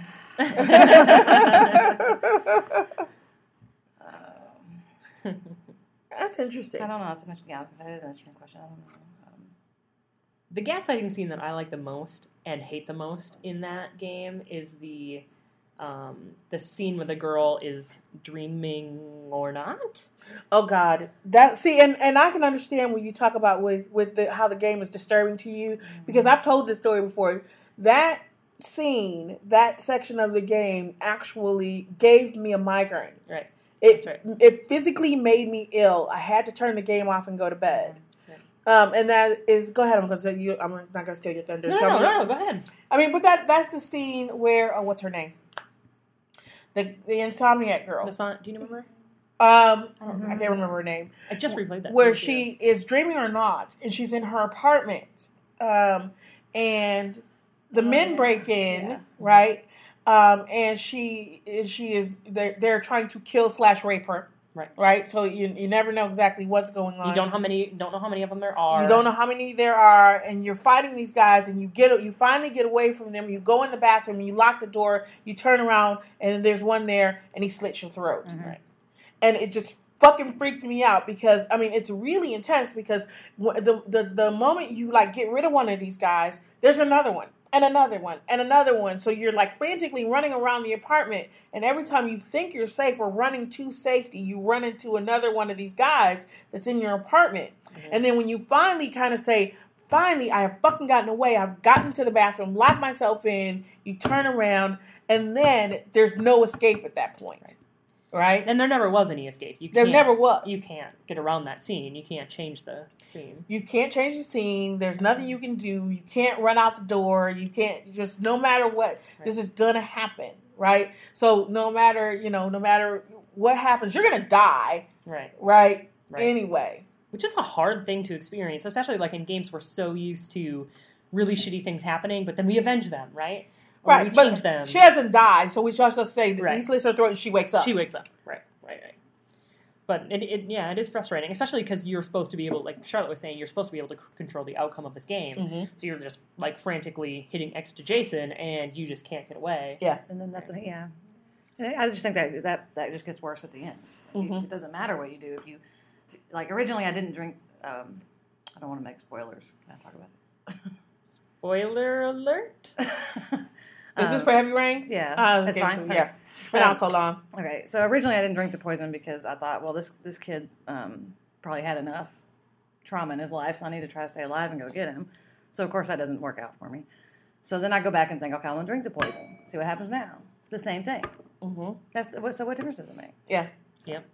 That's interesting. I don't know. It's a much, yeah, I was gonna say, it's an interesting question. I don't know. Um, The gaslighting scene that I like the most and hate the most in that game is the um, the scene where the girl is dreaming or not. Oh God, that see, and, and I can understand when you talk about with with the, how the game is disturbing to you, because I've told this story before. That scene, that section of the game, actually gave me a migraine. Right. It That's right. it physically made me ill. I had to turn the game off and go to bed. Um, and that is, go ahead. I'm going to say you. I'm not going to steal your thunder. No, So no, I'm no, gonna- no, go ahead. I mean, but that that's the scene where, oh, what's her name? The the insomniac girl. The son, do you remember? Um, I don't I remember. can't remember her name. I just replayed that. Where scene, she is dreaming or not, and she's in her apartment, um, and the Oh, men yeah. break in, Yeah. right? Um, and she she is they're, they're trying to kill slash rape her, Right. Right. So you you never know exactly what's going on. You don't how many don't know how many of them there are. You don't know how many there are, and you're fighting these guys, and you get you finally get away from them. You go in the bathroom, and you lock the door. You turn around, and there's one there, and he slits your throat. Mhm. Right. And it just fucking freaked me out because I mean it's really intense because wh- the the the moment you like get rid of one of these guys, there's another one. And another one, and another one. So you're like frantically running around the apartment, and every time you think you're safe or running to safety, you run into another one of these guys that's in your apartment. Mhm. And then when you finally kind of say, finally, I have fucking gotten away, I've gotten to the bathroom, locked myself in, you turn around, and then there's no escape at that point. Right? And there never was any escape. You There can't, never was. You can't get around that scene. You can't change the scene. You can't change the scene. There's nothing you can do. You can't run out the door. You can't just, no matter what, Right. this is going to happen, right? So no matter, you know, no matter what happens, you're going to die, Right. right? Right. Anyway. Which is a hard thing to experience, especially like in games we're so used to really shitty things happening, but then we avenge them, right? Or Right, we but change them. she hasn't died, so we should just say that Right. he slits her throat and she wakes up. She wakes up. Right, right, right. But it, it yeah, it is frustrating, especially because you're supposed to be able, like Charlotte was saying, you're supposed to be able to c- control the outcome of this game. Mhm. So you're just like frantically hitting X to Jason, and you just can't get away. Yeah. And then that's yeah. And I just think that that that just gets worse at the end. You- Mhm. It doesn't matter what you do if you like. Originally, I didn't drink. Um, I don't want to make spoilers. Can I talk about Spoiler alert. it? Is this Um, for Heavy Rain? Yeah, Uh, that's okay, fine. so, Okay. yeah. It's been Um, out so long. Okay, so originally I didn't drink the poison because I thought, well, this this kid's um, probably had enough trauma in his life, so I need to try to stay alive and go get him. So of course that doesn't work out for me. So then I go back and think, okay, I'm gonna drink the poison. See what happens now. The same thing. hmm That's what- so. What difference does it make? Yeah. Yep.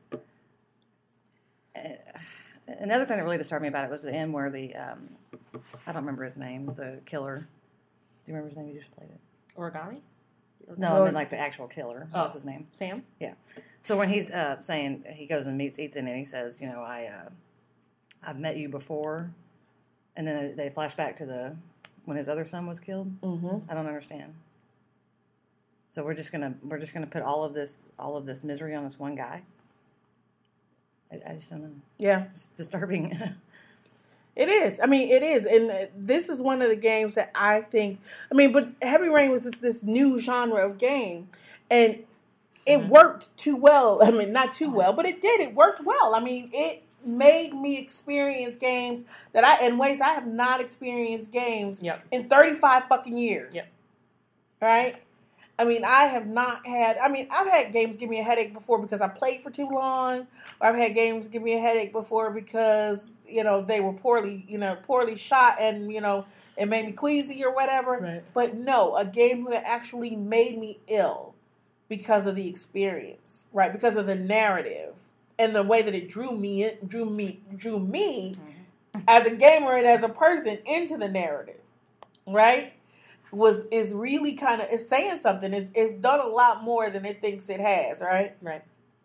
Another thing that really disturbed me about it was the end where the um, I don't remember his name, the killer. Do you remember his name? You just played it. Origami? No, I mean like the actual killer. Oh. What's his name? Sam? So when he's uh, saying he goes and meets Ethan and he says, you know, I uh, I've met you before, and then they flash back to the when his other son was killed. hmm I don't understand. So we're just gonna we're just gonna put all of this all of this misery on this one guy. I, I just don't know. Yeah. It's disturbing. It is. I mean, it is. And uh, this is one of the games that I think, I mean, but Heavy Rain was just this new genre of game. And it Mhm. worked too well. I mean, not too well, but it did. It worked well. I mean, it made me experience games that I, in ways I have not experienced games Yep. in thirty-five fucking years. Yep. Right? I mean, I have not had, I mean, I've had games give me a headache before because I played for too long. Or I've had games give me a headache before because, you know, they were poorly, you know, poorly shot and, you know, it made me queasy or whatever. Right. But no, a game that actually made me ill because of the experience, right? Because of the narrative and the way that it drew me, in, drew me, drew me as a gamer and as a person into the narrative, right? was is really kind of is saying something. It's it's done a lot more than it thinks it has, right? Right.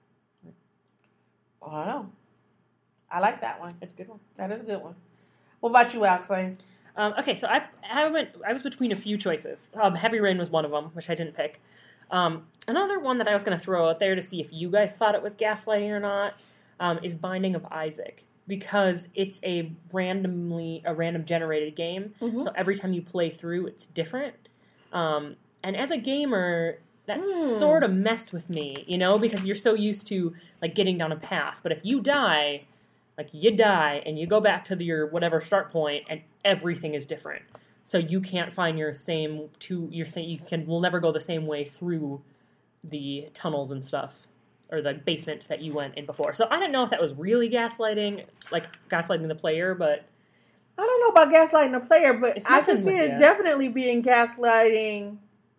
I don't know. I like that one. It's a good one. That is a good one. What about you, Alex Lane? Um, okay, so I I went I was between a few choices. Um, Heavy Rain was one of them, which I didn't pick. Um, another one that I was going to throw out there to see if you guys thought it was gaslighting or not um, is Binding of Isaac, because it's a randomly a random generated game. Mm-hmm. So every time you play through, it's different. Um, and as a gamer, that Mm. sort of messed with me, you know, because you're so used to like getting down a path. But if you die, like you die and you go back to the, your whatever start point, and everything is different. So you can't find your same two. You're saying you can will never go the same way through the tunnels and stuff, or the basement that you went in before. So I don't know if that was really gaslighting, like gaslighting the player, but I don't know about gaslighting the player, but It's I can messing see with it you. definitely being gaslighting.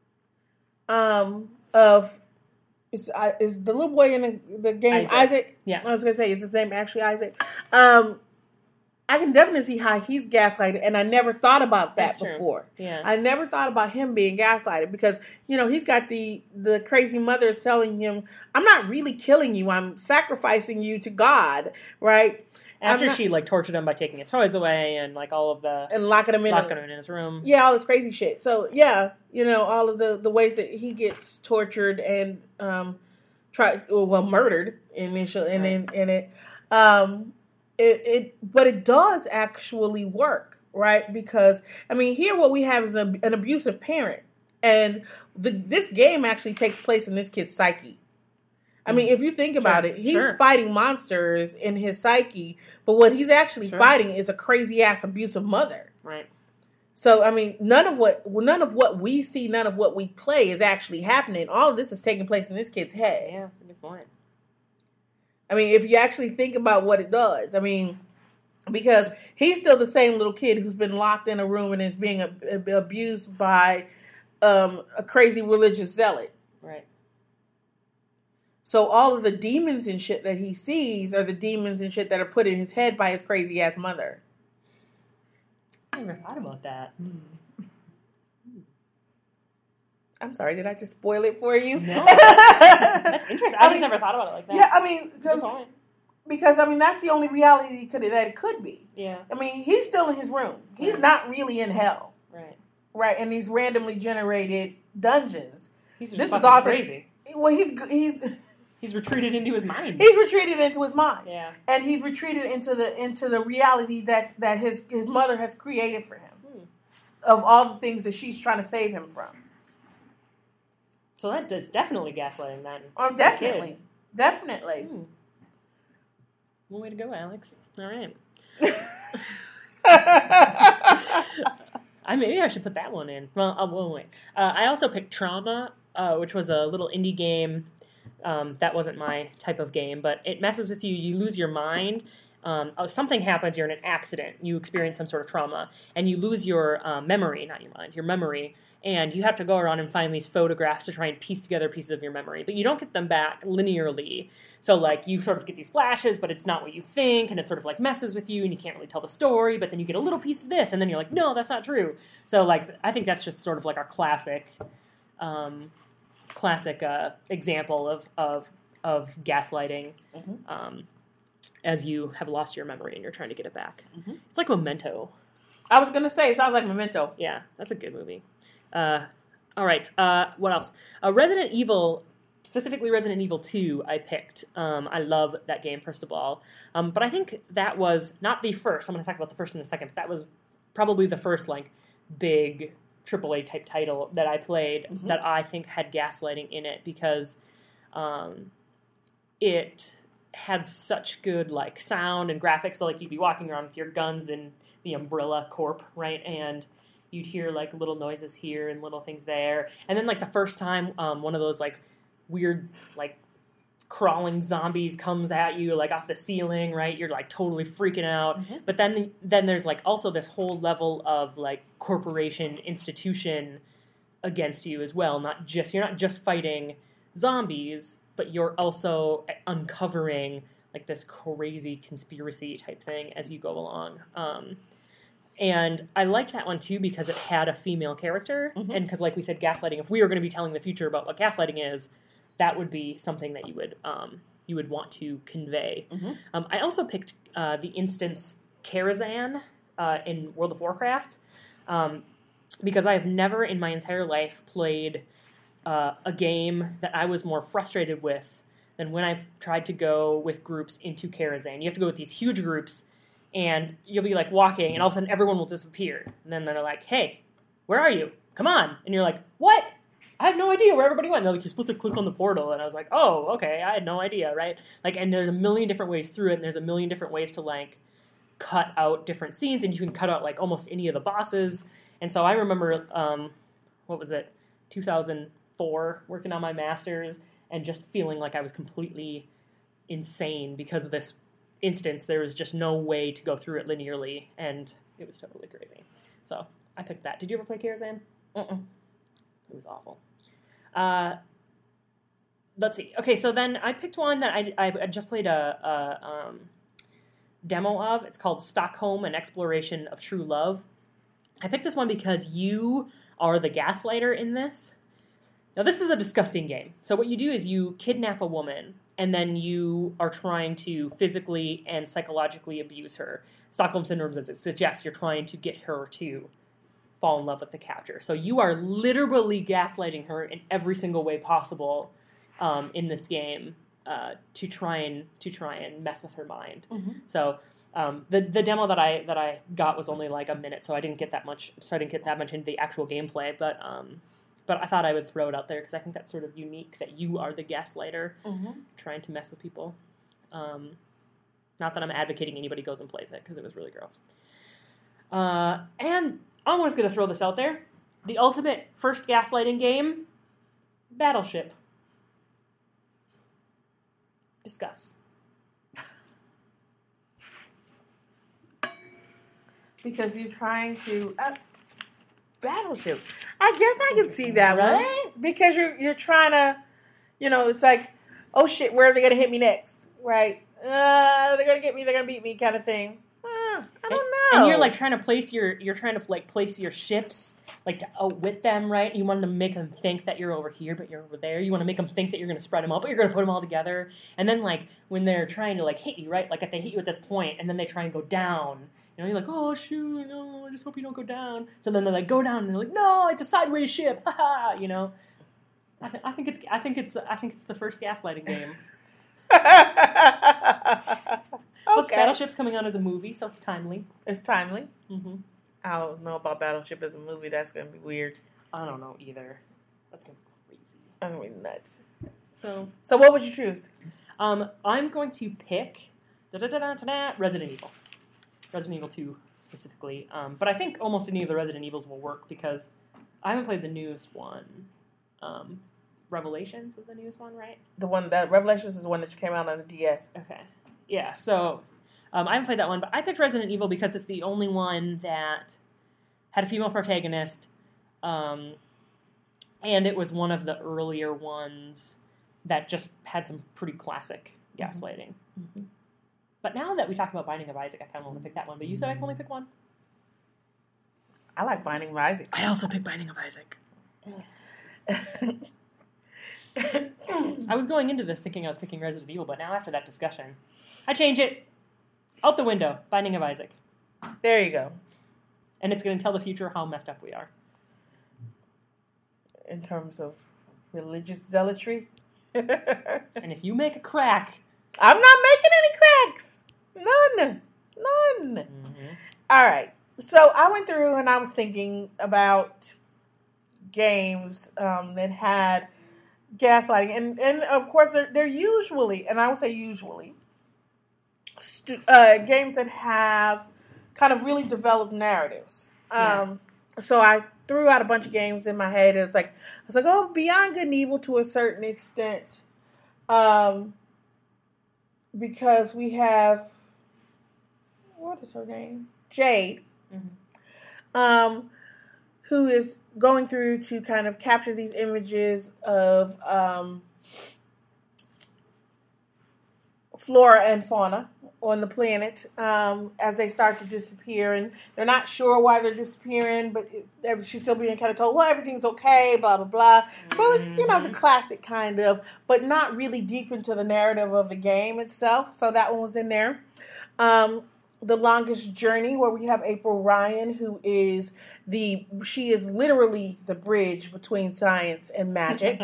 Um, of is uh, is the little boy in the, the game Isaac. Isaac. Yeah. I was gonna say, is his name actually Isaac? Um, I can definitely see how he's gaslighted, and I never thought about that That's true. before. yeah, I never thought about him being gaslighted because, you know, he's got the, the crazy mothers telling him, I'm not really killing you. I'm sacrificing you to God, right? after I'm not- she like tortured him by taking his toys away and like all of the and locking him in. locking a, him in his room. yeah, all this crazy shit. So, yeah, you know, all of the, the ways that he gets tortured and um, try well, murdered initially, and then in it. Um, It, it, but it does actually work, right? Because I mean, here what we have is a, an abusive parent, and the, this game actually takes place in this kid's psyche. I mean, if you think about Sure, it, he's sure. fighting monsters in his psyche, but what he's actually Sure. fighting is a crazy ass abusive mother. Right. So I mean, none of what none of what we see, none of what we play is actually happening. All of this is taking place in this kid's head. Yeah, that's a good point. I mean, if you actually think about what it does, I mean, because he's still the same little kid who's been locked in a room and is being ab- ab- abused by um, a crazy religious zealot. Right. So all of the demons and shit that he sees are the demons and shit that are put in his head by his crazy ass mother. I never thought about that. I'm sorry, did I just spoil it for you? No. That's interesting. I, I just mean, never thought about it like that. Yeah, I mean, Good because, point. because I mean that's the only reality could, that it could be. Yeah. I mean, he's still in his room. He's Right. not really in hell. Right. Right, in these randomly generated dungeons. He's just This is fucking all crazy. Well, he's he's He's retreated into his mind. he's retreated into his mind, yeah. and he's retreated into the into the reality that that his his mother has created for him, Hmm. of all the things that she's trying to save him from. So that is definitely gaslighting then. Um, definitely, definitely. Hmm. One way to go, Alex. All right. I maybe I should put that one in. Well, I won't wait. Uh, I also picked Trauma, uh, which was a little indie game. Um, that wasn't my type of game, but it messes with you. You lose your mind. Um, oh, something happens. You're in an accident. You experience some sort of trauma, and you lose your uh, memory, not your mind, your memory. And you have to go around and find these photographs to try and piece together pieces of your memory. But you don't get them back linearly. So, like, you sort of get these flashes, but it's not what you think, and it sort of, like, messes with you, and you can't really tell the story, but then you get a little piece of this, and then you're like, no, that's not true. So, like, I think that's just sort of like our classic, um, classic uh, example of, of, of gaslighting, Mm-hmm. um, as you have lost your memory and you're trying to get it back. Mm-hmm. It's like Memento. I was gonna say, it sounds like Memento. Yeah, that's a good movie. Uh, all right, uh, what else? Uh, Resident Evil, specifically Resident Evil two, I picked. Um, I love that game, first of all. Um, but I think that was not the first. I'm going to talk about the first and the second. But that was probably the first, like, big triple A type title that I played Mhm. that I think had gaslighting in it because um, it had such good, like, sound and graphics. So, like, you'd be walking around with your guns in the Umbrella Corp, right? And you'd hear, like, little noises here and little things there. And then, like, the first time um, one of those, like, weird, like, crawling zombies comes at you, like, off the ceiling, right? You're, like, totally freaking out. Mhm. But then then there's, like, also this whole level of, like, corporation institution against you as well. Not just, you're not just fighting zombies, but you're also uncovering, like, this crazy conspiracy type thing as you go along. Um And I liked that one, too, because it had a female character. Mm-hmm. And because, like we said, gaslighting, if we were going to be telling the future about what gaslighting is, that would be something that you would um, you would want to convey. Mm-hmm. Um, I also picked uh, the instance Karazhan uh, in World of Warcraft, um, because I have never in my entire life played uh, a game that I was more frustrated with than when I tried to go with groups into Karazhan. You have to go with these huge groups, and you'll be, like, walking, and all of a sudden everyone will disappear. And then they're like, hey, where are you? Come on. And you're like, what? I have no idea where everybody went. And they're like, you're supposed to click on the portal. And I was like, oh, okay, I had no idea, right? Like, and there's a million different ways through it, and there's a million different ways to, like, cut out different scenes, and you can cut out, like, almost any of the bosses. And so I remember, um, what was it, two thousand four, working on my master's, and just feeling like I was completely insane because of this instance. There was just no way to go through it linearly, and it was totally crazy. So I picked that. Did you ever play Karazhan? Mm-mm. It was awful. Uh, let's see. Okay, so then I picked one that I, I just played a, a um, demo of. It's called Stockholm, An Exploration of True Love. I picked this one because you are the gaslighter in this. Now, this is a disgusting game. So what you do is you kidnap a woman, and then you are trying to physically and psychologically abuse her. Stockholm Syndrome, as it suggests, you're trying to get her to fall in love with the captor. So you are literally gaslighting her in every single way possible um, in this game uh, to try and to try and mess with her mind. Mm-hmm. So um, the the demo that I that I got was only like a minute, so I didn't get that much. So I didn't get that much into the actual gameplay, but. Um, But I thought I would throw it out there because I think that's sort of unique that you are the gaslighter mm-hmm. trying to mess with people. Um, not that I'm advocating anybody goes and plays it because it was really gross. Uh, and I'm just going to throw this out there. The ultimate first gaslighting game, Battleship. Discuss. Because you're trying to... Uh, Battleship. I guess I can see that right? one. Because you're you're trying to, you know, it's like, oh shit, where are they going to hit me next? Right? Uh, they're going to get me, they're going to beat me kind of thing. Uh, I don't and, know. And you're like trying to place your, you're trying to like place your ships, like to outwit them, right? You want to make them think that you're over here, but you're over there. You want to make them think that you're going to spread them out, but you're going to put them all together. And then like when they're trying to like hit you, right? Like if they hit you at this point and then they try and go down, you know, you're like, oh, shoot, no, I just hope you don't go down. So then they like go down, and they're like, no, it's a sideways ship, ha you know. I, th- I think it's, I think it's, I think it's the first gaslighting game. Plus, Okay. Battleship's coming out as a movie, so it's timely. It's timely. Mm-hmm. I don't know about Battleship as a movie. That's going to be weird. I don't know either. That's gonna be crazy. That's going to be nuts. So, so what would you choose? um, I'm going to pick da-da-da-da-da-da, Resident Evil. Resident Evil two specifically, um, but I think almost any of the Resident Evils will work because I haven't played the newest one. Um, Revelations is the newest one, right? The one that Revelations is the one that came out on the D S. Okay, yeah. So um, I haven't played that one, but I picked Resident Evil because it's the only one that had a female protagonist, um, and it was one of the earlier ones that just had some pretty classic gaslighting. Mm-hmm. But now that we talk about Binding of Isaac, I kind of want to pick that one. But you said I can only pick one? I like Binding of Isaac. I also picked Binding of Isaac. I was going into this thinking I was picking Resident Evil, but now after that discussion, I change it. Out the window. Binding of Isaac. There you go. And it's going to tell the future how messed up we are. In terms of religious zealotry. And if you make a crack... I'm not making any cracks. None. None. Mm-hmm. All right. So I went through and I was thinking about games um, that had gaslighting. And, and of course, they're, they're usually, and I would say usually, stu- uh, games that have kind of really developed narratives. Um, yeah. So I threw out a bunch of games in my head. It was like, I was like, oh, Beyond Good and Evil to a certain extent. Um... Because we have, what is her name? Jade, mm-hmm. um, who is going through to kind of capture these images of um, flora and fauna on the planet um, as they start to disappear, and they're not sure why they're disappearing, but it, she's still being kind of told, well, everything's okay, blah, blah, blah. Mm-hmm. So it's, you know, the classic kind of, but not really deep into the narrative of the game itself. So that one was in there. Um, The Longest Journey, where we have April Ryan, who is the, she is literally the bridge between science and magic.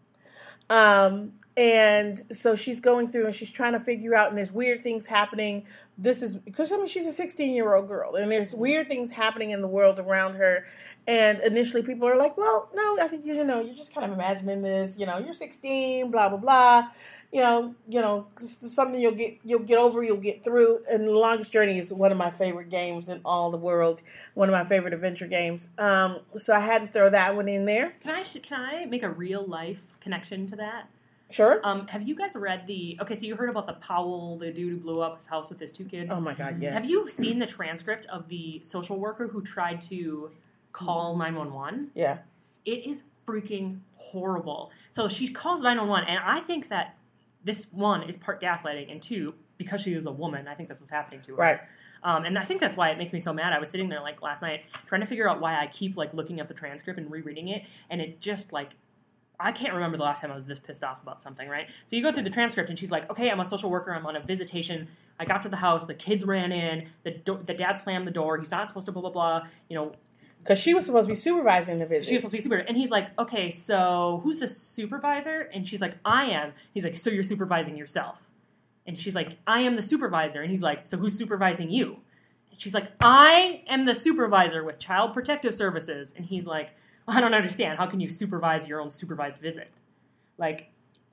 um, and so she's going through and she's trying to figure out, and there's weird things happening. This is, because I mean, she's a sixteen-year-old girl, and there's weird things happening in the world around her. And initially people are like, well, no, I think, you know, you're just kind of imagining this, you know, you're sixteen, blah, blah, blah. You know, you know, this is something you'll get, you'll get over, you'll get through. And The Longest Journey is one of my favorite games in all the world. One of my favorite adventure games. Um, so I had to throw that one in there. Can I can I make a real life connection to that? Sure. Um, have you guys read the? Okay, so you heard about the Powell, the dude who blew up his house with his two kids. Oh my God, yes. Have you seen the transcript of the social worker who tried to call nine one one? Yeah. It is freaking horrible. So she calls nine one one, and I think that this, one, is part gaslighting, and two, because she is a woman, I think that's what's happening to her. Right. Um, and I think that's why it makes me so mad. I was sitting there, like, last night, trying to figure out why I keep, like, looking at the transcript and rereading it, and it just, like, I can't remember the last time I was this pissed off about something, right? So you go through the transcript, and she's like, okay, I'm a social worker, I'm on a visitation, I got to the house, the kids ran in, the, do- the dad slammed the door, he's not supposed to blah, blah, blah, you know. Because she was supposed to be supervising the visit. She was supposed to be supervisor. And he's like, okay, so who's the supervisor? And she's like, I am. He's like, so you're supervising yourself. And she's like, I am the supervisor. And he's like, so who's supervising you? And she's like, I am the supervisor with Child Protective Services. And he's like, I don't understand. How can you supervise your own supervised visit? Like,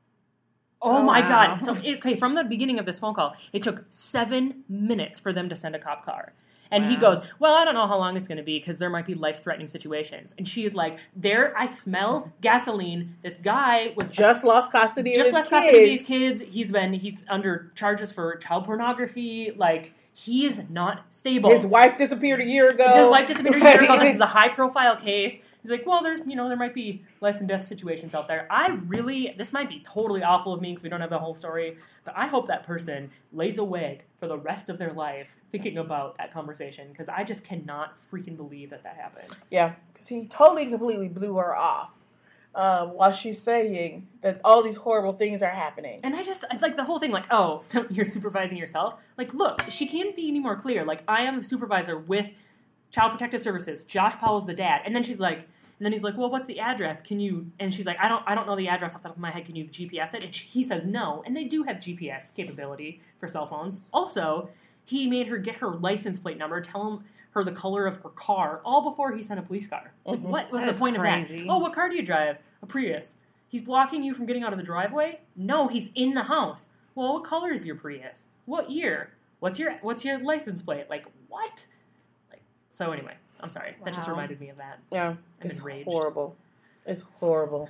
oh, oh my wow. God. So, it, okay, from the beginning of this phone call, it took seven minutes for them to send a cop car. And wow. he goes, well, I don't know how long it's going to be because there might be life-threatening situations. And she is like, there, I smell gasoline. This guy was just lost custody of just his lost kids. custody of these kids. He's been, he's under charges for child pornography. Like, he is not stable. His wife disappeared a year ago. His wife disappeared a year ago. This is a high-profile case. He's like, well, there's, you know, there might be life and death situations out there. I really, this might be totally awful of me because we don't have the whole story, but I hope that person lays awake for the rest of their life thinking about that conversation because I just cannot freaking believe that that happened. Yeah, because he totally, completely blew her off um, while she's saying that all these horrible things are happening. And I just, like, the whole thing, like, oh, so you're supervising yourself? Like, look, she can't be any more clear. Like, I am the supervisor with Child Protective Services. Josh Powell's the dad. And then she's like, and then he's like, well, what's the address? Can you, and she's like, I don't I don't know the address off the top of my head. Can you G P S it? And she, he says no. And they do have G P S capability for cell phones. Also, he made her get her license plate number, tell him her the color of her car, all before he sent a police car. Like, Mm-hmm. what was That the is point crazy. of that? Oh, what car do you drive? A Prius. He's blocking you from getting out of the driveway? No, he's in the house. Well, what color is your Prius? What year? What's your What's your license plate? Like, what? Like, so anyway, I'm sorry. That just Wow. reminded me of that. Yeah, I'm it's enraged. horrible. It's horrible.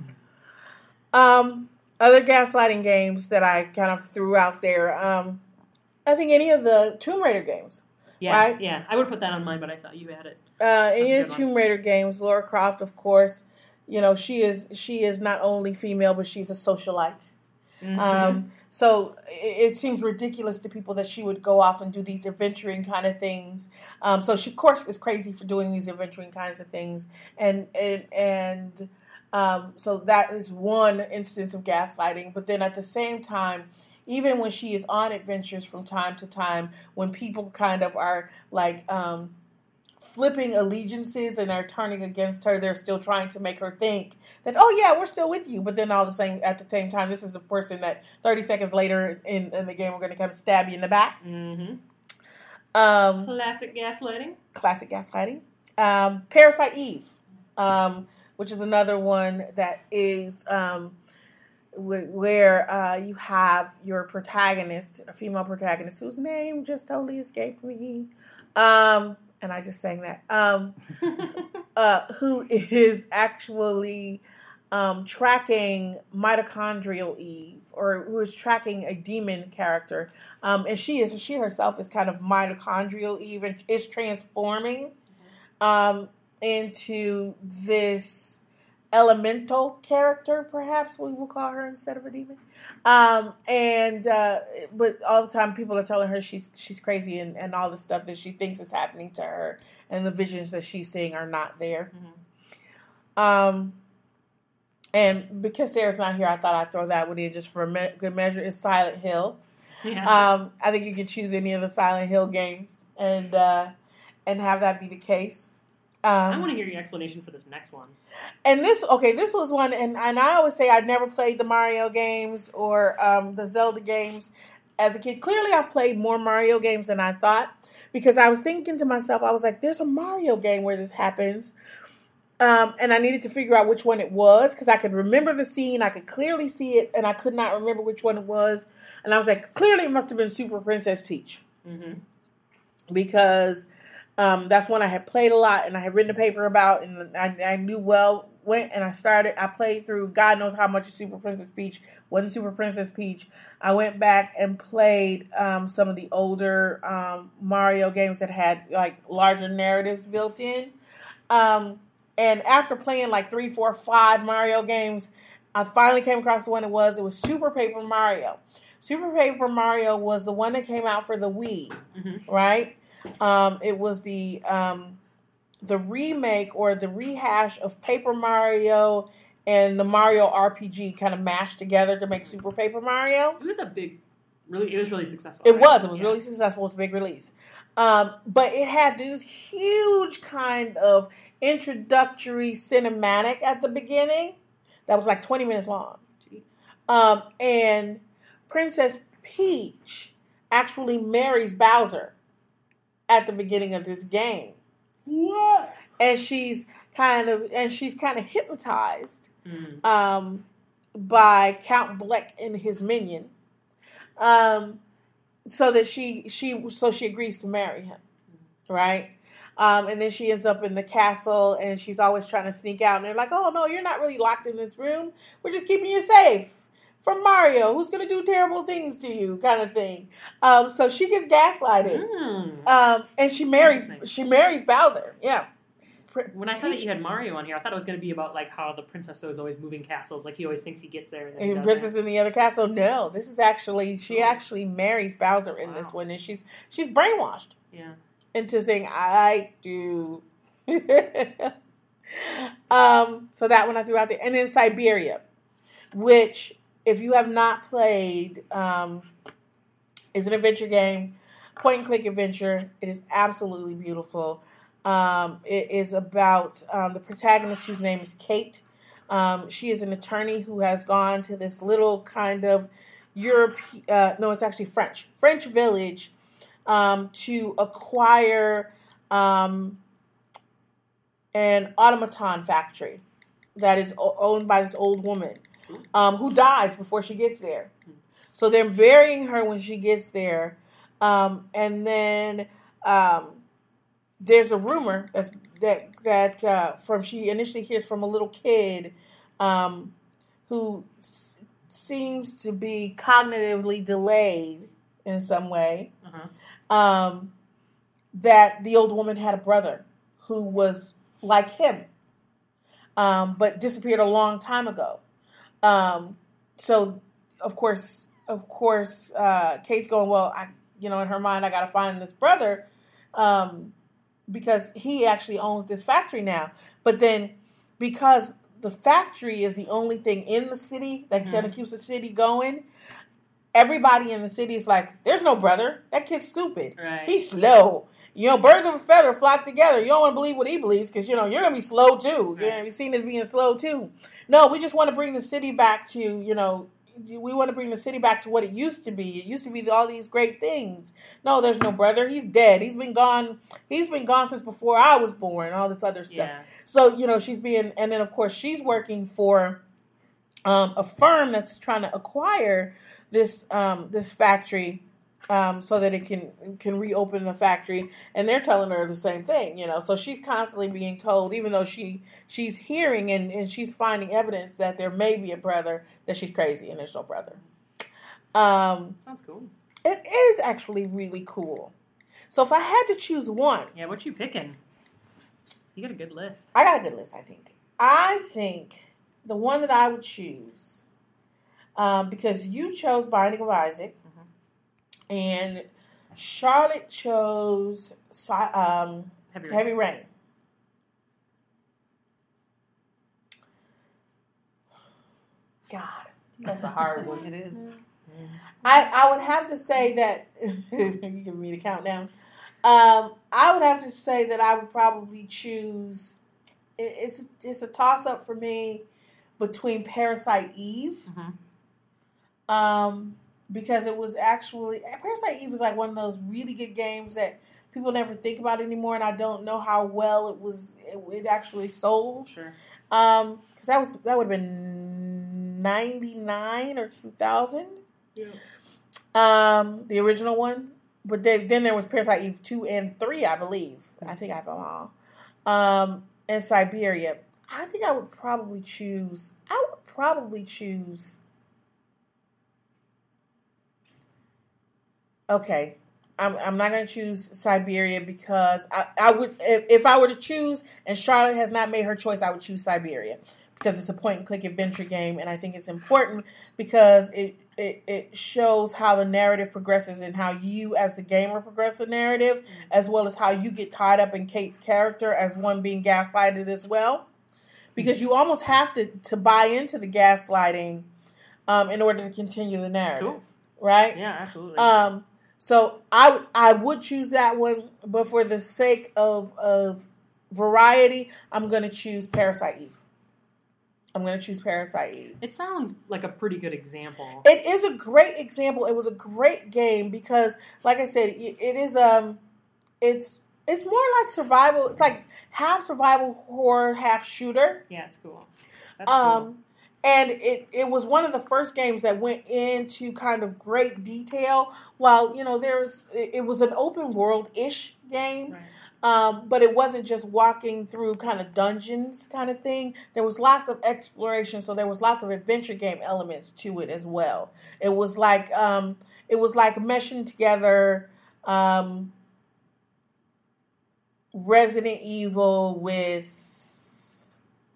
um, other gaslighting games that I kind of threw out there. Um, I think any of the Tomb Raider games. Yeah, Right? yeah. I would have put that on mine, but I thought you had it. Uh, any a of good the one. Tomb Raider games. Laura Croft, of course. You know, she is she is not only female, but she's a socialite. Mm-hmm. Um, so it, it seems ridiculous to people that she would go off and do these adventuring kind of things. Um, so she, of course, is crazy for doing these adventuring kinds of things. And and, and um, so that is one instance of gaslighting. But then at the same time, even when she is on adventures from time to time, when people kind of are like um, flipping allegiances and are turning against her, they're still trying to make her think that, oh yeah, we're still with you. But then all the same, at the same time, this is the person that thirty seconds later in, in the game, we're going to come stab you in the back. Mm-hmm. Um, Classic gaslighting. classic gaslighting. Um, Parasite Eve, um, which is another one that is um, wh- where uh, you have your protagonist, a female protagonist whose name just totally escaped me. Um, and I just sang that. Um, uh, who is actually um, tracking mitochondrial Eve, or who is tracking a demon character. Um, and she is she herself is kind of mitochondrial Eve, and is transforming um, into this elemental character, perhaps we will call her instead of a demon. Um, and uh, but all the time people are telling her she's she's crazy and, and all the stuff that she thinks is happening to her and the visions that she's seeing are not there. Mm-hmm. Um, and because Sarah's not here, I thought I'd throw that one in just for a me- good measure. It's Silent Hill. Yeah. Um, I think you can choose any of the Silent Hill games and uh, and have that be the case. Um, I want to hear your explanation for this next one. And this, okay, this was one, and, and I always say I'd never played the Mario games or um, the Zelda games as a kid. Clearly, I've played more Mario games than I thought, because I was thinking to myself, I was like, there's a Mario game where this happens, um, and I needed to figure out which one it was, because I could remember the scene, I could clearly see it, and I could not remember which one it was, and I was like, clearly it must have been Super Princess Peach, mm-hmm. because... Um, that's one I had played a lot and I had written a paper about, and I, I knew well, went and I started, I played through God knows how much of Super Princess Peach. Wasn't Super Princess Peach. I went back and played um, some of the older um, Mario games that had like larger narratives built in. Um, and after playing like three, four, five Mario games, I finally came across the one it was. It was Super Paper Mario. Super Paper Mario was the one that came out for the Wii, mm-hmm. right? Um, it was the um, the remake or the rehash of Paper Mario and the Mario R P G kind of mashed together to make Super Paper Mario. It was a big, really, it was really successful. It right? was. It was yeah. really successful. It was a big release. Um, but it had this huge kind of introductory cinematic at the beginning that was like twenty minutes long. Um, and Princess Peach actually marries Bowser at the beginning of this game. What? And she's kind of and she's kind of hypnotized mm. um, by Count Bleck and his minion. Um, so that she she so she agrees to marry him. Right? Um, and then she ends up in the castle and she's always trying to sneak out, and they're like, "Oh no, you're not really locked in this room. We're just keeping you safe from Mario, who's going to do terrible things to you," kind of thing. Um, so she gets gaslighted, mm. um, and she marries. She marries Bowser. Yeah. When I saw Peach. that you had Mario on here, I thought it was going to be about like how the princess is always moving castles. Like he always thinks he gets there, and, then and princess in the other castle. No, this is actually she oh. actually marries Bowser in wow. this one, and she's she's brainwashed. Yeah. Into saying I do. um. So that one I threw out there, and then Siberia, which, if you have not played, um, is an adventure game, point and click adventure. It is absolutely beautiful. Um, it is about um, the protagonist, whose name is Kate. Um, she is an attorney who has gone to this little kind of Europe. Uh, no, it's actually French French village um, to acquire um, an automaton factory that is o- owned by this old woman. Um, who dies before she gets there. So they're burying her when she gets there. Um, and then um, there's a rumor that's, that that uh, from she initially hears from a little kid um, who s- seems to be cognitively delayed in some way, uh-huh. um, that the old woman had a brother who was like him, um, but disappeared a long time ago. Um, so of course, of course, uh, Kate's going, well, I, you know, in her mind, I got to find this brother, um, because he actually owns this factory now. But then because the factory is the only thing in the city that mm-hmm. kind of keeps the city going, everybody in the city is like, there's no brother. That kid's stupid. Right. He's slow. You know, birds of a feather flock together. You don't want to believe what he believes because, you know, you're going to be slow too. You're going to be seen as being slow too. No, we just want to bring the city back to, you know, we want to bring the city back to what it used to be. It used to be all these great things. No, there's no brother. He's dead. He's been gone. He's been gone since before I was born. All this other stuff. Yeah. So, you know, she's being, and then of course she's working for um, a firm that's trying to acquire this um, this factory. Um, so that it can can reopen the factory, and they're telling her the same thing, you know. So she's constantly being told, even though she she's hearing and, and she's finding evidence that there may be a brother, that she's crazy and there's no brother. Um, Sounds cool. It is actually really cool. So if I had to choose one, yeah, what you picking? You got a good list. I got a good list. I think. I think the one that I would choose, um, because you chose Binding of Isaac, mm-hmm. and Charlotte chose um, Heavy Rain. Heavy Rain. God, that's a hard one. It is. Mm-hmm. I, I would have to say that you give me the countdown. Um, I would have to say that I would probably choose. It, it's it's a toss up for me between Parasite Eve, mm-hmm. um, because it was actually Parasite Eve was like one of those really good games that people never think about anymore, and I don't know how well it was. It, it actually sold. Sure. Um, because that was that would have been ninety-nine or two thousand. Yeah. Um, the original one, but then then there was Parasite Eve two and three, I believe. Mm-hmm. I think I have them all. Um, and Siberia. I think I would probably choose. I would probably choose. Okay, I'm I'm not gonna choose Siberia because I, I would if, if I were to choose and Charlotte has not made her choice, I would choose Siberia because it's a point and click adventure game, and I think it's important because it. It, it shows how the narrative progresses and how you as the gamer progress the narrative, mm-hmm. as well as how you get tied up in Kate's character as one being gaslighted as well. Because you almost have to, to buy into the gaslighting um, in order to continue the narrative. Cool. Right? Yeah, absolutely. Um, so I, I would choose that one, but for the sake of, of variety, I'm going to choose Parasite Eve. I'm going to choose Parasite Eve. It sounds like a pretty good example. It is a great example. It was a great game because, like I said, it, it is um, it's it's more like survival. It's like half survival horror, half shooter. Yeah, it's cool. That's um, cool. And it, it was one of the first games that went into kind of great detail. While you know there's it, it was an open world ish game. Right. Um, but it wasn't just walking through kind of dungeons kind of thing. There was lots of exploration, so there was lots of adventure game elements to it as well. It was like um, it was like meshing together um, Resident Evil with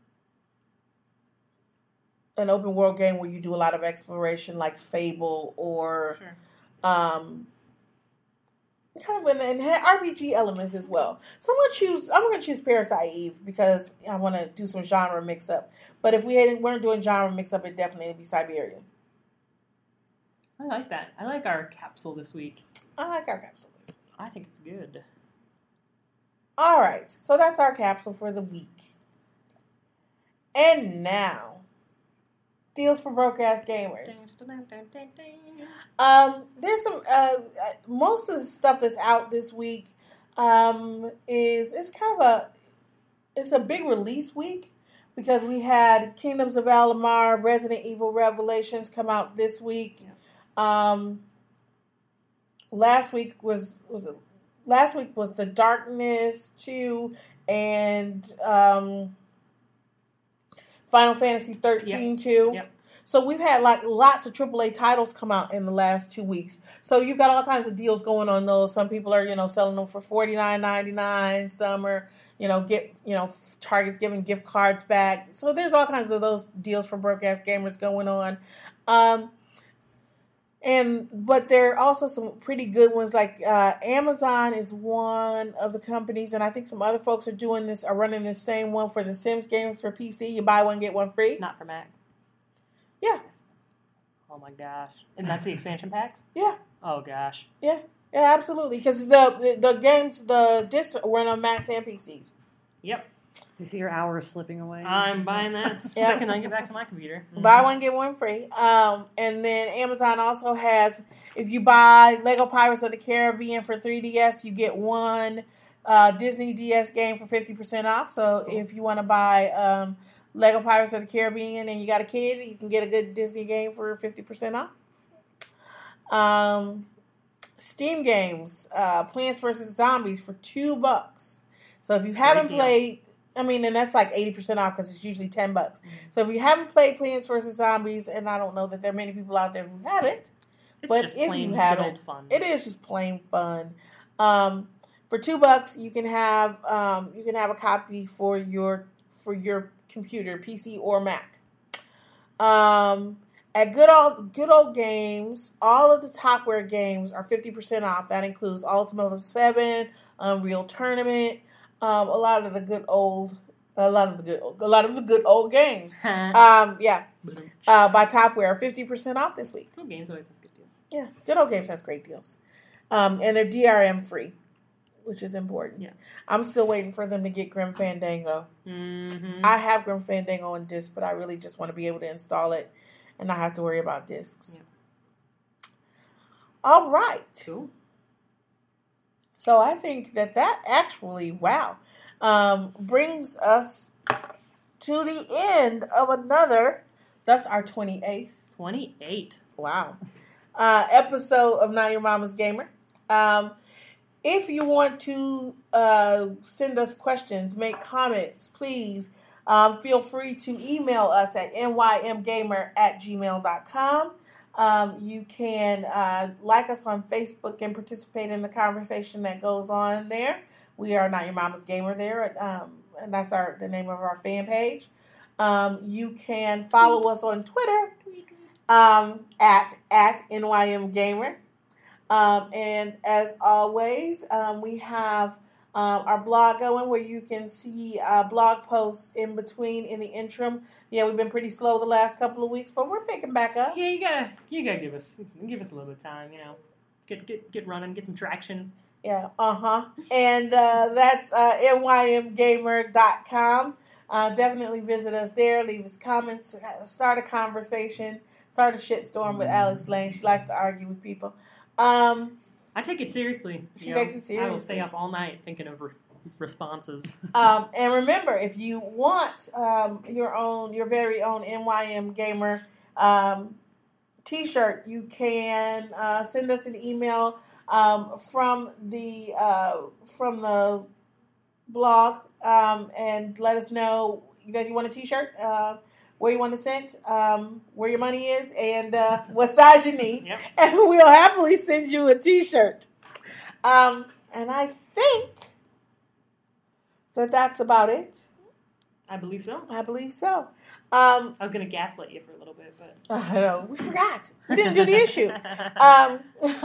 an open world game where you do a lot of exploration, like Fable or. Sure. Um, kind of an R P G elements as well. So I'm gonna choose. I'm gonna choose Parasite Eve because I want to do some genre mix up. But if we hadn't, weren't doing genre mix up, it'd definitely be Siberia. I like that. I like our capsule this week. I like our capsule this week. I think it's good. All right, so that's our capsule for the week. And now, deals for broke ass gamers. Um, there's some, uh, most of the stuff that's out this week, um, is, it's kind of a, it's a big release week because we had Kingdoms of Amalur, Resident Evil Revelations come out this week. Yeah. Um, last week was, was it, last week was The Darkness two and, um, Final Fantasy thirteen yep. two. Yep. So we've had like lots of triple A titles come out in the last two weeks. So you've got all kinds of deals going on those. Some people are, you know, selling them for forty-nine ninety-nine. Some are, you know, get, you know, Target's giving gift cards back. So there's all kinds of those deals for broke ass gamers going on. Um, and but there are also some pretty good ones. Like uh, Amazon is one of the companies, and I think some other folks are doing this, are running the same one for the Sims games for P C. You buy one get one free. Not for Mac. Yeah. Oh my gosh. And that's the expansion packs? Yeah. Oh gosh. Yeah. Yeah, absolutely. Because the, the the games, the discs were on Macs and P Cs. Yep. You see your hours slipping away. I'm buying that second I get back to my computer. Mm-hmm. Buy one, get one free. Um, and then Amazon also has, if you buy Lego Pirates of the Caribbean for three D S, you get one uh, Disney D S game for fifty percent off. So cool. If you want to buy um, Lego Pirates of the Caribbean and you got a kid, you can get a good Disney game for fifty percent off. Um, Steam games, uh, Plants versus. Zombies for two bucks. So if you haven't played, I mean, and that's like eighty percent off because it's usually ten bucks. Mm-hmm. So if you haven't played Plants versus. Zombies, and I don't know that there are many people out there who haven't, it's but just if plain you haven't, good old fun. It is just plain fun. Um, for two bucks, you can have um, you can have a copy for your for your computer, P C or Mac. Um, at good old good old games, all of the Topware games are fifty percent off. That includes Ultima seven, Unreal Tournament, um, a lot of the good old, a lot of the good, a lot of the good old games. um, yeah, uh, by Topware, fifty percent off this week. Good games always has good deals. Yeah, good old games has great deals, um, and they're D R M free, which is important. Yeah. I'm still waiting for them to get Grim Fandango. Mm-hmm. I have Grim Fandango on disc, but I really just want to be able to install it and not have to worry about discs. Yeah. All right. Cool. So I think that that actually, wow, um, brings us to the end of another, that's our twenty-eighth. twenty-eight. Wow. Uh, episode of Not Your Mama's Gamer. Um, if you want to uh, send us questions, make comments, please um, feel free to email us at n y m gamer at gmail dot com. Um, you can uh, like us on Facebook and participate in the conversation that goes on there. We are Not Your Mama's Gamer there, um, and that's our the name of our fan page. Um, you can follow us on Twitter um, at at N Y M Gamer. Um, and as always, um, we have um, our blog going where you can see uh, blog posts in between in the interim. Yeah, we've been pretty slow the last couple of weeks, but we're picking back up. Yeah, you gotta you gotta give us give us a little bit of time, you know, get get get running, get some traction. Yeah, uh huh. And uh, that's uh, N Y M gamer dot com. Uh, definitely visit us there. Leave us comments. Start a conversation. Start a shitstorm with Alex Lane. She likes to argue with people. Um, I take it seriously. She you takes know, it seriously. I will stay up all night thinking of re- responses. um, and remember, if you want um, your own, your very own N Y M Gamer um, T-shirt, you can uh, send us an email um, from the uh, from the blog um, and let us know that you want a T-shirt. Uh, where you want to send, um, where your money is, and uh, what size you need. Yep. And we'll happily send you a T-shirt. Um, and I think that that's about it. I believe so. I believe so. Um, I was going to gaslight you for a little bit, but... I know. We forgot. We didn't do the issue. Um,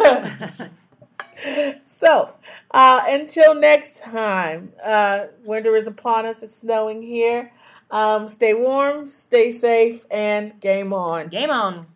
so, uh, until next time, uh, winter is upon us. It's snowing here. Um, stay warm, stay safe, and game on. Game on.